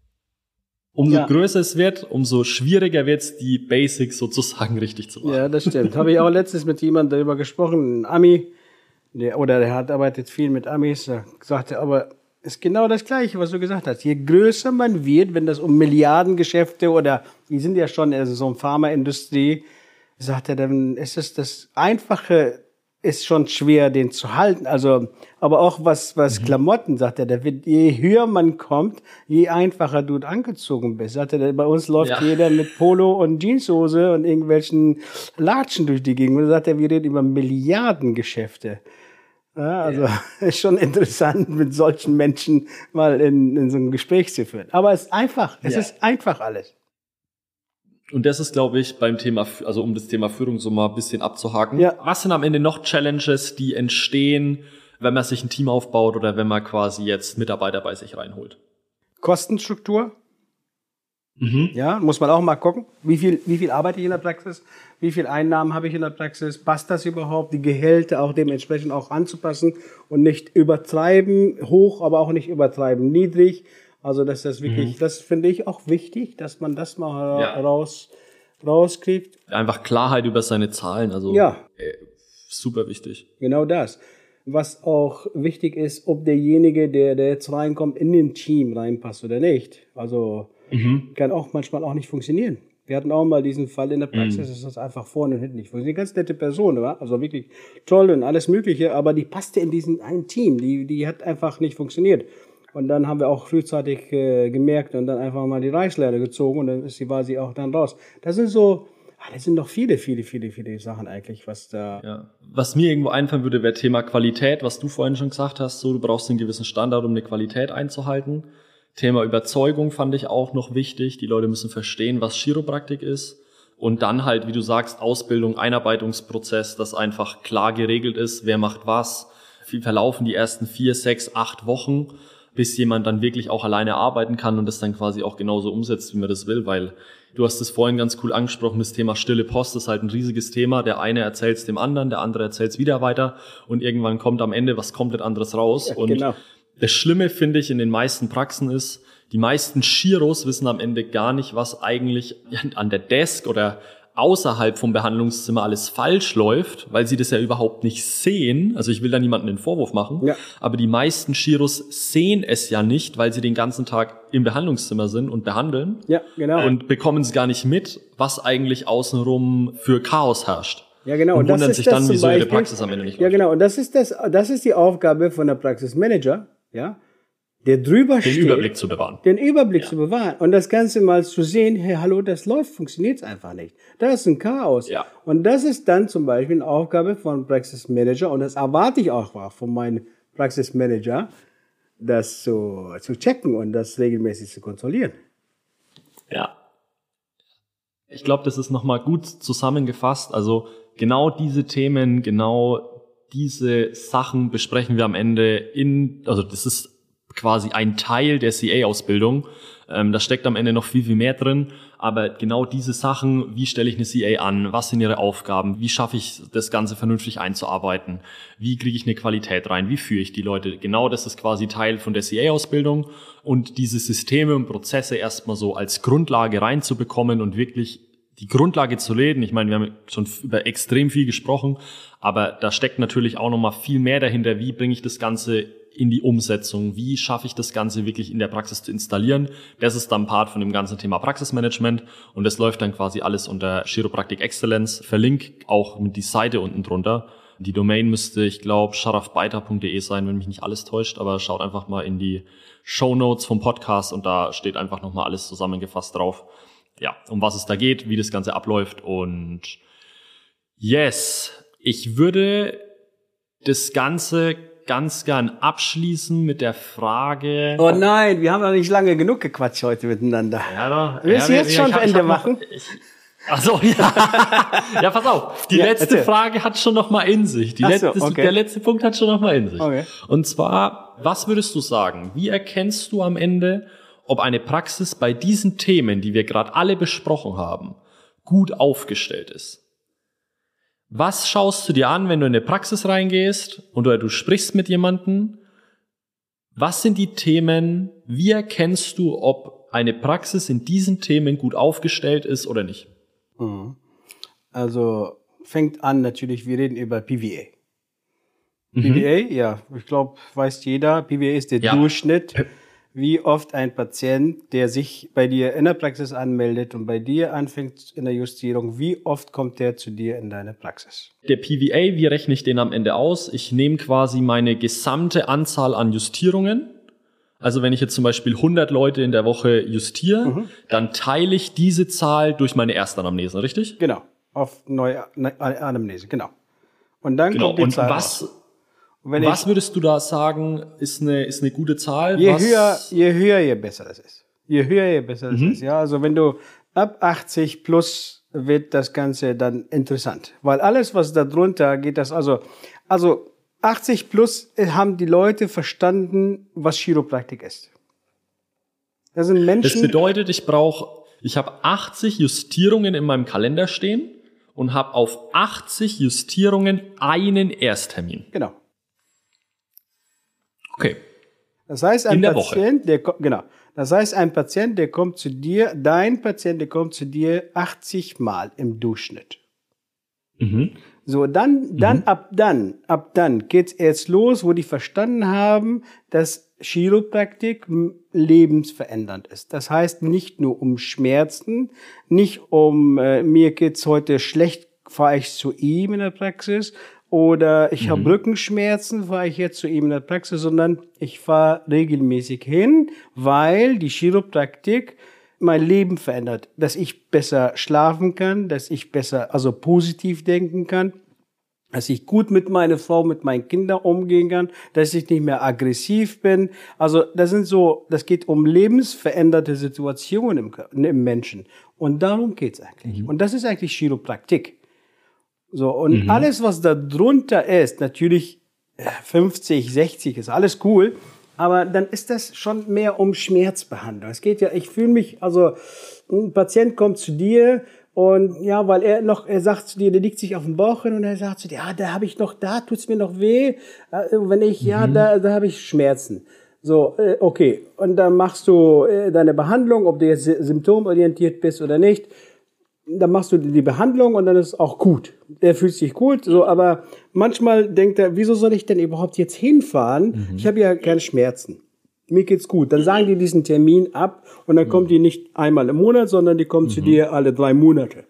Umso größer es wird, umso schwieriger wird es, die Basics sozusagen richtig zu machen. Ja, das stimmt. Habe ich auch letztens mit jemandem darüber gesprochen, ein Ami, der arbeitet viel mit Amis, der sagte, aber ist genau das Gleiche, was du gesagt hast. Je größer man wird, wenn das um Milliardengeschäfte oder, die sind ja schon in so einer Pharmaindustrie, sagt er, dann ist es das Einfache, ist schon schwer, den zu halten. Also, aber auch was Klamotten, sagt er, je höher man kommt, je einfacher du angezogen bist. Sagt er, bei uns läuft jeder mit Polo und Jeanshose und irgendwelchen Latschen durch die Gegend. Und sagt er, wir reden über Milliardengeschäfte. Ja, also, ist schon interessant, mit solchen Menschen mal in so ein Gespräch zu führen. Aber es ist einfach. Es ist einfach alles. Und das ist, glaube ich, beim Thema, also um das Thema Führung so mal ein bisschen abzuhaken. Ja. Was sind am Ende noch Challenges, die entstehen, wenn man sich ein Team aufbaut oder wenn man quasi jetzt Mitarbeiter bei sich reinholt? Kostenstruktur. Ja, muss man auch mal gucken. Wie viel arbeite ich in der Praxis? Wie viel Einnahmen habe ich in der Praxis? Passt das überhaupt? Die Gehälter auch dementsprechend auch anzupassen und nicht übertreiben hoch, aber auch nicht übertreiben niedrig. Also, dass das wirklich, das finde ich auch wichtig, dass man das mal rauskriegt. Einfach Klarheit über seine Zahlen, also super wichtig. Genau das. Was auch wichtig ist, ob derjenige, der jetzt reinkommt, in den Team reinpasst oder nicht. Also, kann auch manchmal auch nicht funktionieren. Wir hatten auch mal diesen Fall in der Praxis, dass das einfach vorne und hinten nicht funktioniert. Eine ganz nette Person, oder? Also wirklich toll und alles Mögliche, aber die passte in diesen einen Team. Die hat einfach nicht funktioniert. Und dann haben wir auch frühzeitig gemerkt und dann einfach mal die Reißleine gezogen und dann war sie auch dann raus. Das sind noch viele Sachen eigentlich, was da... Ja. Was mir irgendwo einfallen würde, wäre Thema Qualität, was du vorhin schon gesagt hast. So, du brauchst einen gewissen Standard, um eine Qualität einzuhalten. Thema Überzeugung fand ich auch noch wichtig. Die Leute müssen verstehen, was Chiropraktik ist. Und dann halt, wie du sagst, Ausbildung, Einarbeitungsprozess, das einfach klar geregelt ist, wer macht was. Wie verlaufen die ersten 4, 6, 8 Wochen, bis jemand dann wirklich auch alleine arbeiten kann und das dann quasi auch genauso umsetzt, wie man das will, weil du hast es vorhin ganz cool angesprochen, das Thema stille Post ist halt ein riesiges Thema. Der eine erzählt es dem anderen, der andere erzählt es wieder weiter und irgendwann kommt am Ende was komplett anderes raus. Ja, und genau. Das Schlimme, finde ich, in den meisten Praxen ist, die meisten Chiros wissen am Ende gar nicht, was eigentlich an der Desk oder außerhalb vom Behandlungszimmer alles falsch läuft, weil sie das ja überhaupt nicht sehen. Also ich will da niemandem den Vorwurf machen, aber die meisten Chiros sehen es ja nicht, weil sie den ganzen Tag im Behandlungszimmer sind und behandeln. Ja, genau. Und bekommen es gar nicht mit, was eigentlich außenrum für Chaos herrscht. Ja, genau. Und wundern sich dann, wieso ihre Praxis am Ende nicht läuft. Ja, genau. Und das ist die Aufgabe von der Praxismanager, ja, der drüber steht. Den Überblick zu bewahren. Den Überblick zu bewahren. Und das Ganze mal zu sehen, hey, hallo, das läuft, funktioniert einfach nicht. Da ist ein Chaos. Ja. Und das ist dann zum Beispiel eine Aufgabe von Praxismanager. Und das erwarte ich auch von meinem Praxismanager, das zu checken und das regelmäßig zu kontrollieren. Ja. Ich glaube, das ist nochmal gut zusammengefasst. Also genau diese Themen, genau diese Sachen besprechen wir am Ende also das ist quasi ein Teil der CA-Ausbildung. Da steckt am Ende noch viel, viel mehr drin. Aber genau diese Sachen, wie stelle ich eine CA an? Was sind ihre Aufgaben? Wie schaffe ich das Ganze vernünftig einzuarbeiten? Wie kriege ich eine Qualität rein? Wie führe ich die Leute? Genau das ist quasi Teil von der CA-Ausbildung. Und diese Systeme und Prozesse erstmal so als Grundlage reinzubekommen und wirklich die Grundlage zu reden. Ich meine, wir haben schon über extrem viel gesprochen, aber da steckt natürlich auch nochmal viel mehr dahinter. Wie bringe ich das Ganze in die Umsetzung? Wie schaffe ich das Ganze wirklich in der Praxis zu installieren? Das ist dann Part von dem ganzen Thema Praxismanagement und das läuft dann quasi alles unter Chiropraktik Excellence. Verlink auch mit die Seite unten drunter. Die Domain müsste, ich glaube, sharafbaita.de sein, wenn mich nicht alles täuscht, aber schaut einfach mal in die Shownotes vom Podcast und da steht einfach nochmal alles zusammengefasst drauf. Ja, um was es da geht, wie das Ganze abläuft und yes, ich würde das Ganze ganz gern abschließen mit der Frage... Oh nein, wir haben noch nicht lange genug gequatscht heute miteinander. Ja, willst du jetzt schon Ende machen? Ach so, ja. Ja, pass auf. Die letzte Frage hat schon noch mal in sich. Der letzte Punkt hat schon noch mal in sich. Okay. Und zwar, was würdest du sagen? Wie erkennst du am Ende, ob eine Praxis bei diesen Themen, die wir gerade alle besprochen haben, gut aufgestellt ist? Was schaust du dir an, wenn du in eine Praxis reingehst oder du sprichst mit jemandem? Was sind die Themen? Wie erkennst du, ob eine Praxis in diesen Themen gut aufgestellt ist oder nicht? Also fängt an natürlich, wir reden über PVA. PVA, ja, ich glaube, weiß jeder, PVA ist der Durchschnitt, wie oft ein Patient, der sich bei dir in der Praxis anmeldet und bei dir anfängt in der Justierung, wie oft kommt der zu dir in deine Praxis? Der PVA, wie rechne ich den am Ende aus? Ich nehme quasi meine gesamte Anzahl an Justierungen. Also wenn ich jetzt zum Beispiel 100 Leute in der Woche justiere, dann teile ich diese Zahl durch meine Erstanamnese, richtig? Genau, auf neue Anamnese, genau. Und dann kommt die Zahl raus. Was würdest du da sagen, ist eine gute Zahl? Je höher, je besser das ist. Je höher, je besser das ist. Ja, also wenn du ab 80 plus wird das Ganze dann interessant. Weil alles, was da drunter geht, also 80 plus haben die Leute verstanden, was Chiropraktik ist. Das sind Menschen. Das bedeutet, ich habe 80 Justierungen in meinem Kalender stehen und habe auf 80 Justierungen einen Ersttermin. Genau. Okay. Das heißt, ein Patient, der kommt zu dir, dein Patient, der kommt zu dir 80 Mal im Durchschnitt. So, ab dann geht's erst los, wo die verstanden haben, dass Chiropraktik lebensverändernd ist. Das heißt nicht nur um Schmerzen, nicht um mir geht's heute schlecht, fahre ich zu ihm in der Praxis, oder ich habe Rückenschmerzen, fahre ich jetzt zu ihm in der Praxis, sondern ich fahre regelmäßig hin, weil die Chiropraktik mein Leben verändert, dass ich besser schlafen kann, dass ich besser, also positiv denken kann, dass ich gut mit meiner Frau, mit meinen Kindern umgehen kann, dass ich nicht mehr aggressiv bin. Also das geht um lebensveränderte Situationen im Menschen. Und darum geht's eigentlich. Und das ist eigentlich Chiropraktik. So, und alles, was da drunter ist, natürlich 50, 60 ist alles cool, aber dann ist das schon mehr um Schmerzbehandlung. Es geht ja, ich fühle mich, also ein Patient kommt zu dir und ja, weil er sagt zu dir, der liegt sich auf dem Bauch hin und er sagt zu dir, da tut's mir noch weh, wenn ich, da habe ich Schmerzen. So, okay. Und dann machst du deine Behandlung, ob du jetzt symptomorientiert bist oder nicht. Dann machst du die Behandlung und dann ist es auch gut. Der fühlt sich gut, so, aber manchmal denkt er, wieso soll ich denn überhaupt jetzt hinfahren? Ich habe ja keine Schmerzen. Mir geht's gut. Dann sagen die diesen Termin ab und dann kommt die nicht einmal im Monat, sondern die kommt zu dir alle 3 Monate.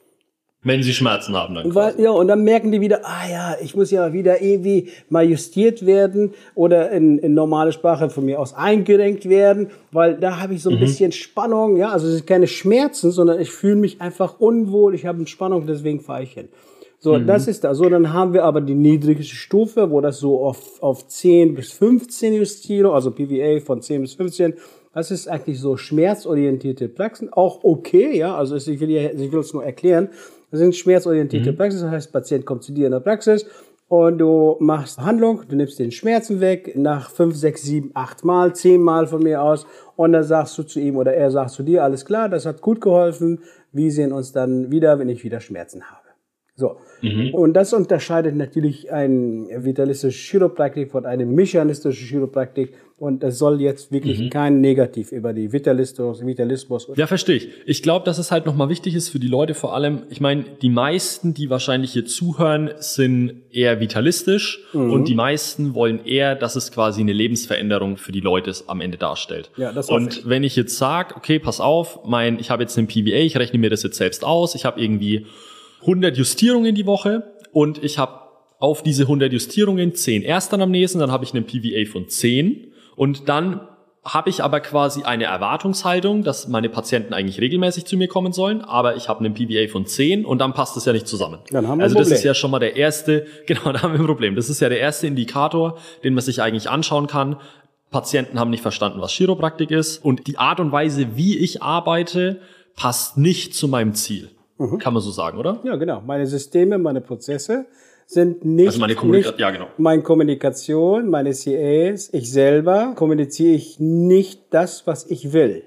Wenn sie Schmerzen haben, dann. Und dann merken die wieder, ich muss ja wieder irgendwie mal justiert werden oder in normale Sprache von mir aus eingerenkt werden, weil da habe ich so ein bisschen Spannung, ja, also es sind keine Schmerzen, sondern ich fühle mich einfach unwohl, ich habe eine Spannung, deswegen fahre ich hin. So, das ist da. So, dann haben wir aber die niedrigste Stufe, wo das so auf 10 bis 15 Justierung, also PVA von 10 bis 15, das ist eigentlich so schmerzorientierte Praxen, auch okay, ja, also ich will es nur erklären. Das sind schmerzorientierte Praxis, das heißt, Patient kommt zu dir in der Praxis und du machst Behandlung, du nimmst den Schmerzen weg, nach 5, 6, 7, 8 Mal, 10 Mal von mir aus und dann sagst du zu ihm oder er sagt zu dir, alles klar, das hat gut geholfen, wir sehen uns dann wieder, wenn ich wieder Schmerzen habe. So. Und das unterscheidet natürlich ein vitalistische Chiropraktik von einem mechanistischen Chiropraktik. Und es soll jetzt wirklich kein Negativ über die Vitalismus. Ja, verstehe ich. Ich glaube, dass es halt nochmal wichtig ist für die Leute vor allem, ich meine, die meisten, die wahrscheinlich hier zuhören, sind eher vitalistisch und die meisten wollen eher, dass es quasi eine Lebensveränderung für die Leute am Ende darstellt. Ja, das und wenn ich jetzt sage, okay, pass auf, ich habe jetzt einen PVA, ich rechne mir das jetzt selbst aus, ich habe irgendwie 100 Justierungen die Woche und ich habe auf diese 100 Justierungen 10 Erstanamnesen, dann habe ich einen PVA von 10 und dann habe ich aber quasi eine Erwartungshaltung, dass meine Patienten eigentlich regelmäßig zu mir kommen sollen, aber ich habe einen PVA von 10 und dann passt das ja nicht zusammen. Dann haben wir also ein Problem. Das ist ja schon mal der erste, genau, da haben wir ein Problem. Das ist ja der erste Indikator, den man sich eigentlich anschauen kann. Patienten haben nicht verstanden, was Chiropraktik ist und die Art und Weise, wie ich arbeite, passt nicht zu meinem Ziel. Kann man so sagen, oder? Ja, genau. Meine Systeme, meine Prozesse sind nicht, also meine Kommunikation, ja, genau. Meine Kommunikation, meine CAs, ich selber kommuniziere ich nicht das, was ich will.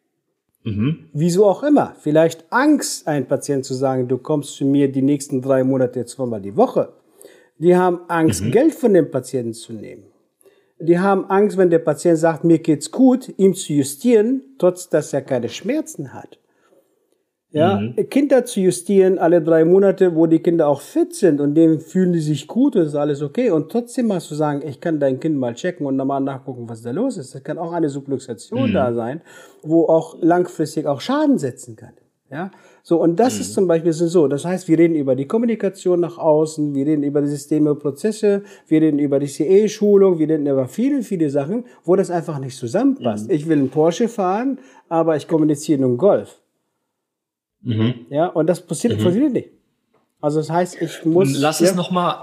Wieso auch immer. Vielleicht Angst, ein Patient zu sagen, du kommst zu mir die nächsten 3 Monate 2-mal die Woche. Die haben Angst, Geld von dem Patienten zu nehmen. Die haben Angst, wenn der Patient sagt, mir geht's gut, ihm zu justieren, trotz dass er keine Schmerzen hat. Ja, Kinder zu justieren alle 3 Monate, wo die Kinder auch fit sind und denen fühlen die sich gut und ist alles okay. Und trotzdem mal zu sagen, ich kann dein Kind mal checken und nochmal nachgucken, was da los ist. Das kann auch eine Subluxation da sein, wo auch langfristig auch Schaden setzen kann. Ja, so. Und das ist zum Beispiel so. Das heißt, wir reden über die Kommunikation nach außen, wir reden über die Systeme, Prozesse, wir reden über die CE-Schulung, wir reden über viele, viele Sachen, wo das einfach nicht zusammenpasst. Ich will einen Porsche fahren, aber ich kommuniziere nur einen Golf. Ja, und das passiert nicht. Also das heißt, ich muss... Lass es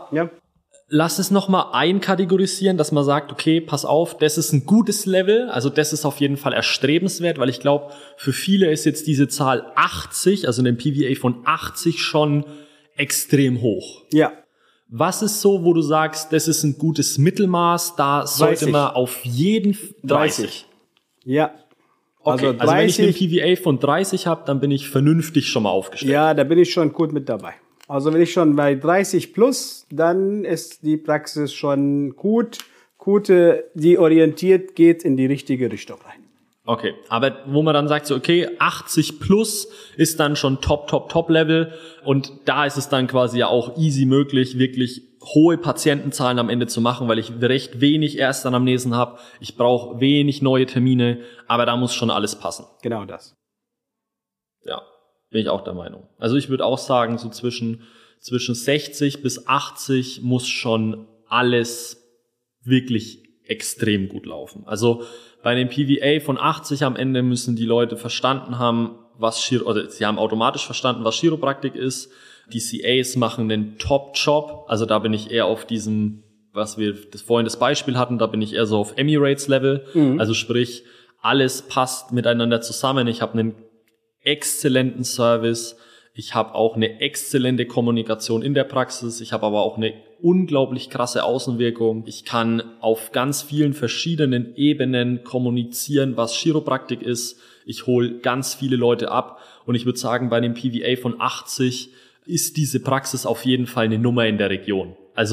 nochmal einkategorisieren, dass man sagt, okay, pass auf, das ist ein gutes Level, also das ist auf jeden Fall erstrebenswert, weil ich glaube, für viele ist jetzt diese Zahl 80, also ein PVA von 80 schon extrem hoch. Ja. Was ist so, wo du sagst, das ist ein gutes Mittelmaß, da sollte man auf jeden 30. Ja. Okay, also wenn ich einen PVA von 30 habe, dann bin ich vernünftig schon mal aufgestellt. Ja, da bin ich schon gut mit dabei. Also wenn ich schon bei 30 plus, dann ist die Praxis schon gut, die orientiert geht in die richtige Richtung rein. Okay, aber wo man dann sagt so, okay, 80 plus ist dann schon Top Level und da ist es dann quasi ja auch easy möglich, wirklich hohe Patientenzahlen am Ende zu machen, weil ich recht wenig Erstanamnesen habe, ich brauche wenig neue Termine, aber da muss schon alles passen. Genau das. Ja, bin ich auch der Meinung. Also ich würde auch sagen, so zwischen 60 bis 80 muss schon alles wirklich extrem gut laufen. Also bei dem PVA von 80 am Ende müssen die Leute verstanden haben, sie haben automatisch verstanden, was Chiropraktik ist. Die CAs machen einen Top-Job. Also da bin ich eher auf diesem, was wir vorhin das Beispiel hatten, da bin ich eher so auf Emirates-Level. Also sprich, alles passt miteinander zusammen. Ich habe einen exzellenten Service. Ich habe auch eine exzellente Kommunikation in der Praxis. Ich habe aber auch eine unglaublich krasse Außenwirkung. Ich kann auf ganz vielen verschiedenen Ebenen kommunizieren, was Chiropraktik ist. Ich hole ganz viele Leute ab. Und ich würde sagen, bei dem PVA von 80 ist diese Praxis auf jeden Fall eine Nummer in der Region. Also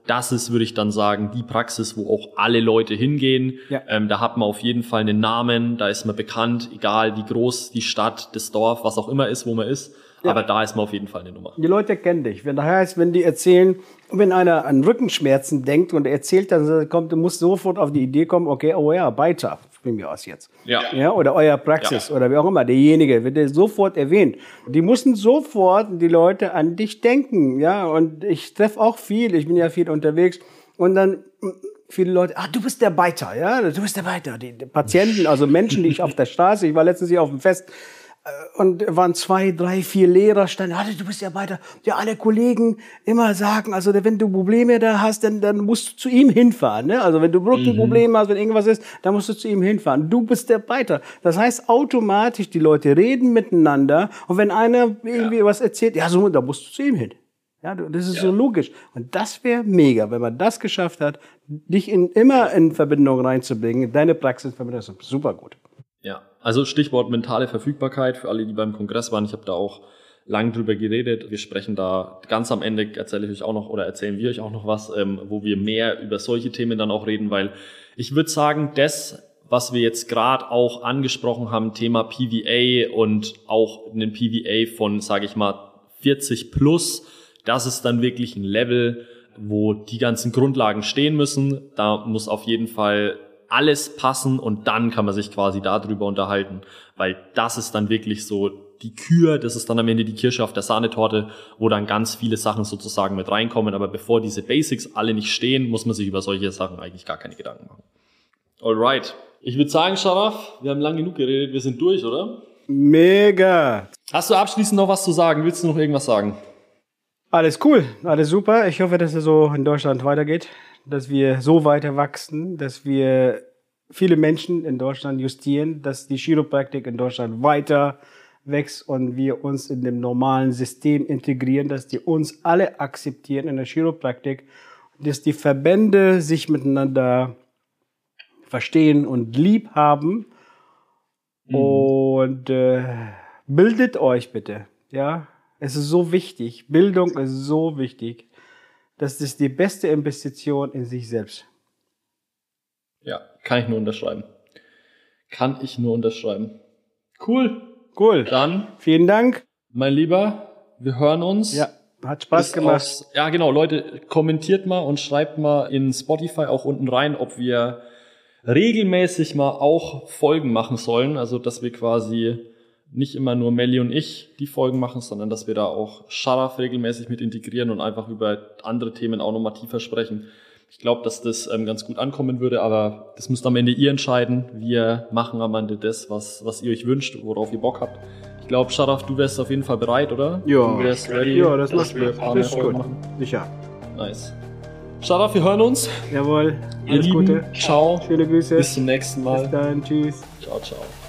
das ist, würde ich dann sagen, die Praxis, wo auch alle Leute hingehen. Ja. Da hat man auf jeden Fall einen Namen, da ist man bekannt, egal wie groß die Stadt, das Dorf, was auch immer ist, wo man ist. Ja. Aber da ist man auf jeden Fall eine Nummer. Die Leute kennen dich. Wenn die erzählen, wenn einer an Rückenschmerzen denkt und erzählt, dann kommt, du musst sofort auf die Idee kommen, okay, oh ja, Beitrag, von mir aus jetzt. Ja, oder euer Praxis oder wie auch immer, derjenige wird sofort erwähnt. Die mussten sofort die Leute an dich denken, ja. Und ich treffe auch viel, ich bin ja viel unterwegs und dann viele Leute, du bist der Beiter, ja, du bist der Beiter. Die Patienten, also Menschen, die ich auf der Straße, ich war letztens hier auf dem Fest, und waren 2, 3, 4 Lehrer, standen, du bist ja weiter. Ja, alle Kollegen immer sagen, also wenn du Probleme da hast, dann musst du zu ihm hinfahren. Ne? Also wenn du Rückenprobleme hast, wenn irgendwas ist, dann musst du zu ihm hinfahren. Du bist der Beiter. Das heißt automatisch, die Leute reden miteinander und wenn einer irgendwie was erzählt, so, da musst du zu ihm hin. Ja, das ist so logisch. Und das wäre mega, wenn man das geschafft hat, dich immer in Verbindung reinzubringen, deine Praxis in Verbindung, das ist super gut. Ja, also Stichwort mentale Verfügbarkeit für alle, die beim Kongress waren. Ich habe da auch lang drüber geredet. Wir sprechen da ganz am Ende, erzählen wir euch auch noch was, wo wir mehr über solche Themen dann auch reden, weil ich würde sagen, das, was wir jetzt gerade auch angesprochen haben, Thema PVA und auch einen PVA von, sage ich mal, 40 plus, das ist dann wirklich ein Level, wo die ganzen Grundlagen stehen müssen. Da muss auf jeden Fall alles passen und dann kann man sich quasi darüber unterhalten, weil das ist dann wirklich so die Kür, das ist dann am Ende die Kirsche auf der Sahnetorte, wo dann ganz viele Sachen sozusagen mit reinkommen, aber bevor diese Basics alle nicht stehen, muss man sich über solche Sachen eigentlich gar keine Gedanken machen. Alright, ich würde sagen, Sharaf, wir haben lang genug geredet, wir sind durch, oder? Mega! Hast du abschließend noch was zu sagen? Willst du noch irgendwas sagen? Alles cool, alles super. Ich hoffe, dass es so in Deutschland weitergeht, dass wir so weiter wachsen, dass wir viele Menschen in Deutschland justieren, dass die Chiropraktik in Deutschland weiter wächst und wir uns in dem normalen System integrieren, dass die uns alle akzeptieren in der Chiropraktik, dass die Verbände sich miteinander verstehen und lieb haben. Und bildet euch bitte, ja. Es ist so wichtig. Bildung ist so wichtig. Das ist die beste Investition in sich selbst. Ja, kann ich nur unterschreiben. Cool. Dann, vielen Dank. Mein Lieber, wir hören uns. Ja, hat Spaß gemacht. Ja, genau, Leute, kommentiert mal und schreibt mal in Spotify auch unten rein, ob wir regelmäßig mal auch Folgen machen sollen. Also, dass wir quasi nicht immer nur Melli und ich die Folgen machen, sondern dass wir da auch Sharaf regelmäßig mit integrieren und einfach über andere Themen auch nochmal tiefer sprechen. Ich glaube, dass das ganz gut ankommen würde, aber das müsst am Ende ihr entscheiden. Wir machen am Ende das, was ihr euch wünscht, worauf ihr Bock habt. Ich glaube, Sharaf, du wärst auf jeden Fall bereit, oder? Ja, du wärst ready, ja, das macht wir das ist gut. Machen. Sicher. Nice. Sharaf, wir hören uns. Jawohl. Ihr Lieben, Gute. Ciao. Schöne Grüße. Bis zum nächsten Mal. Bis dann. Tschüss. Ciao, ciao.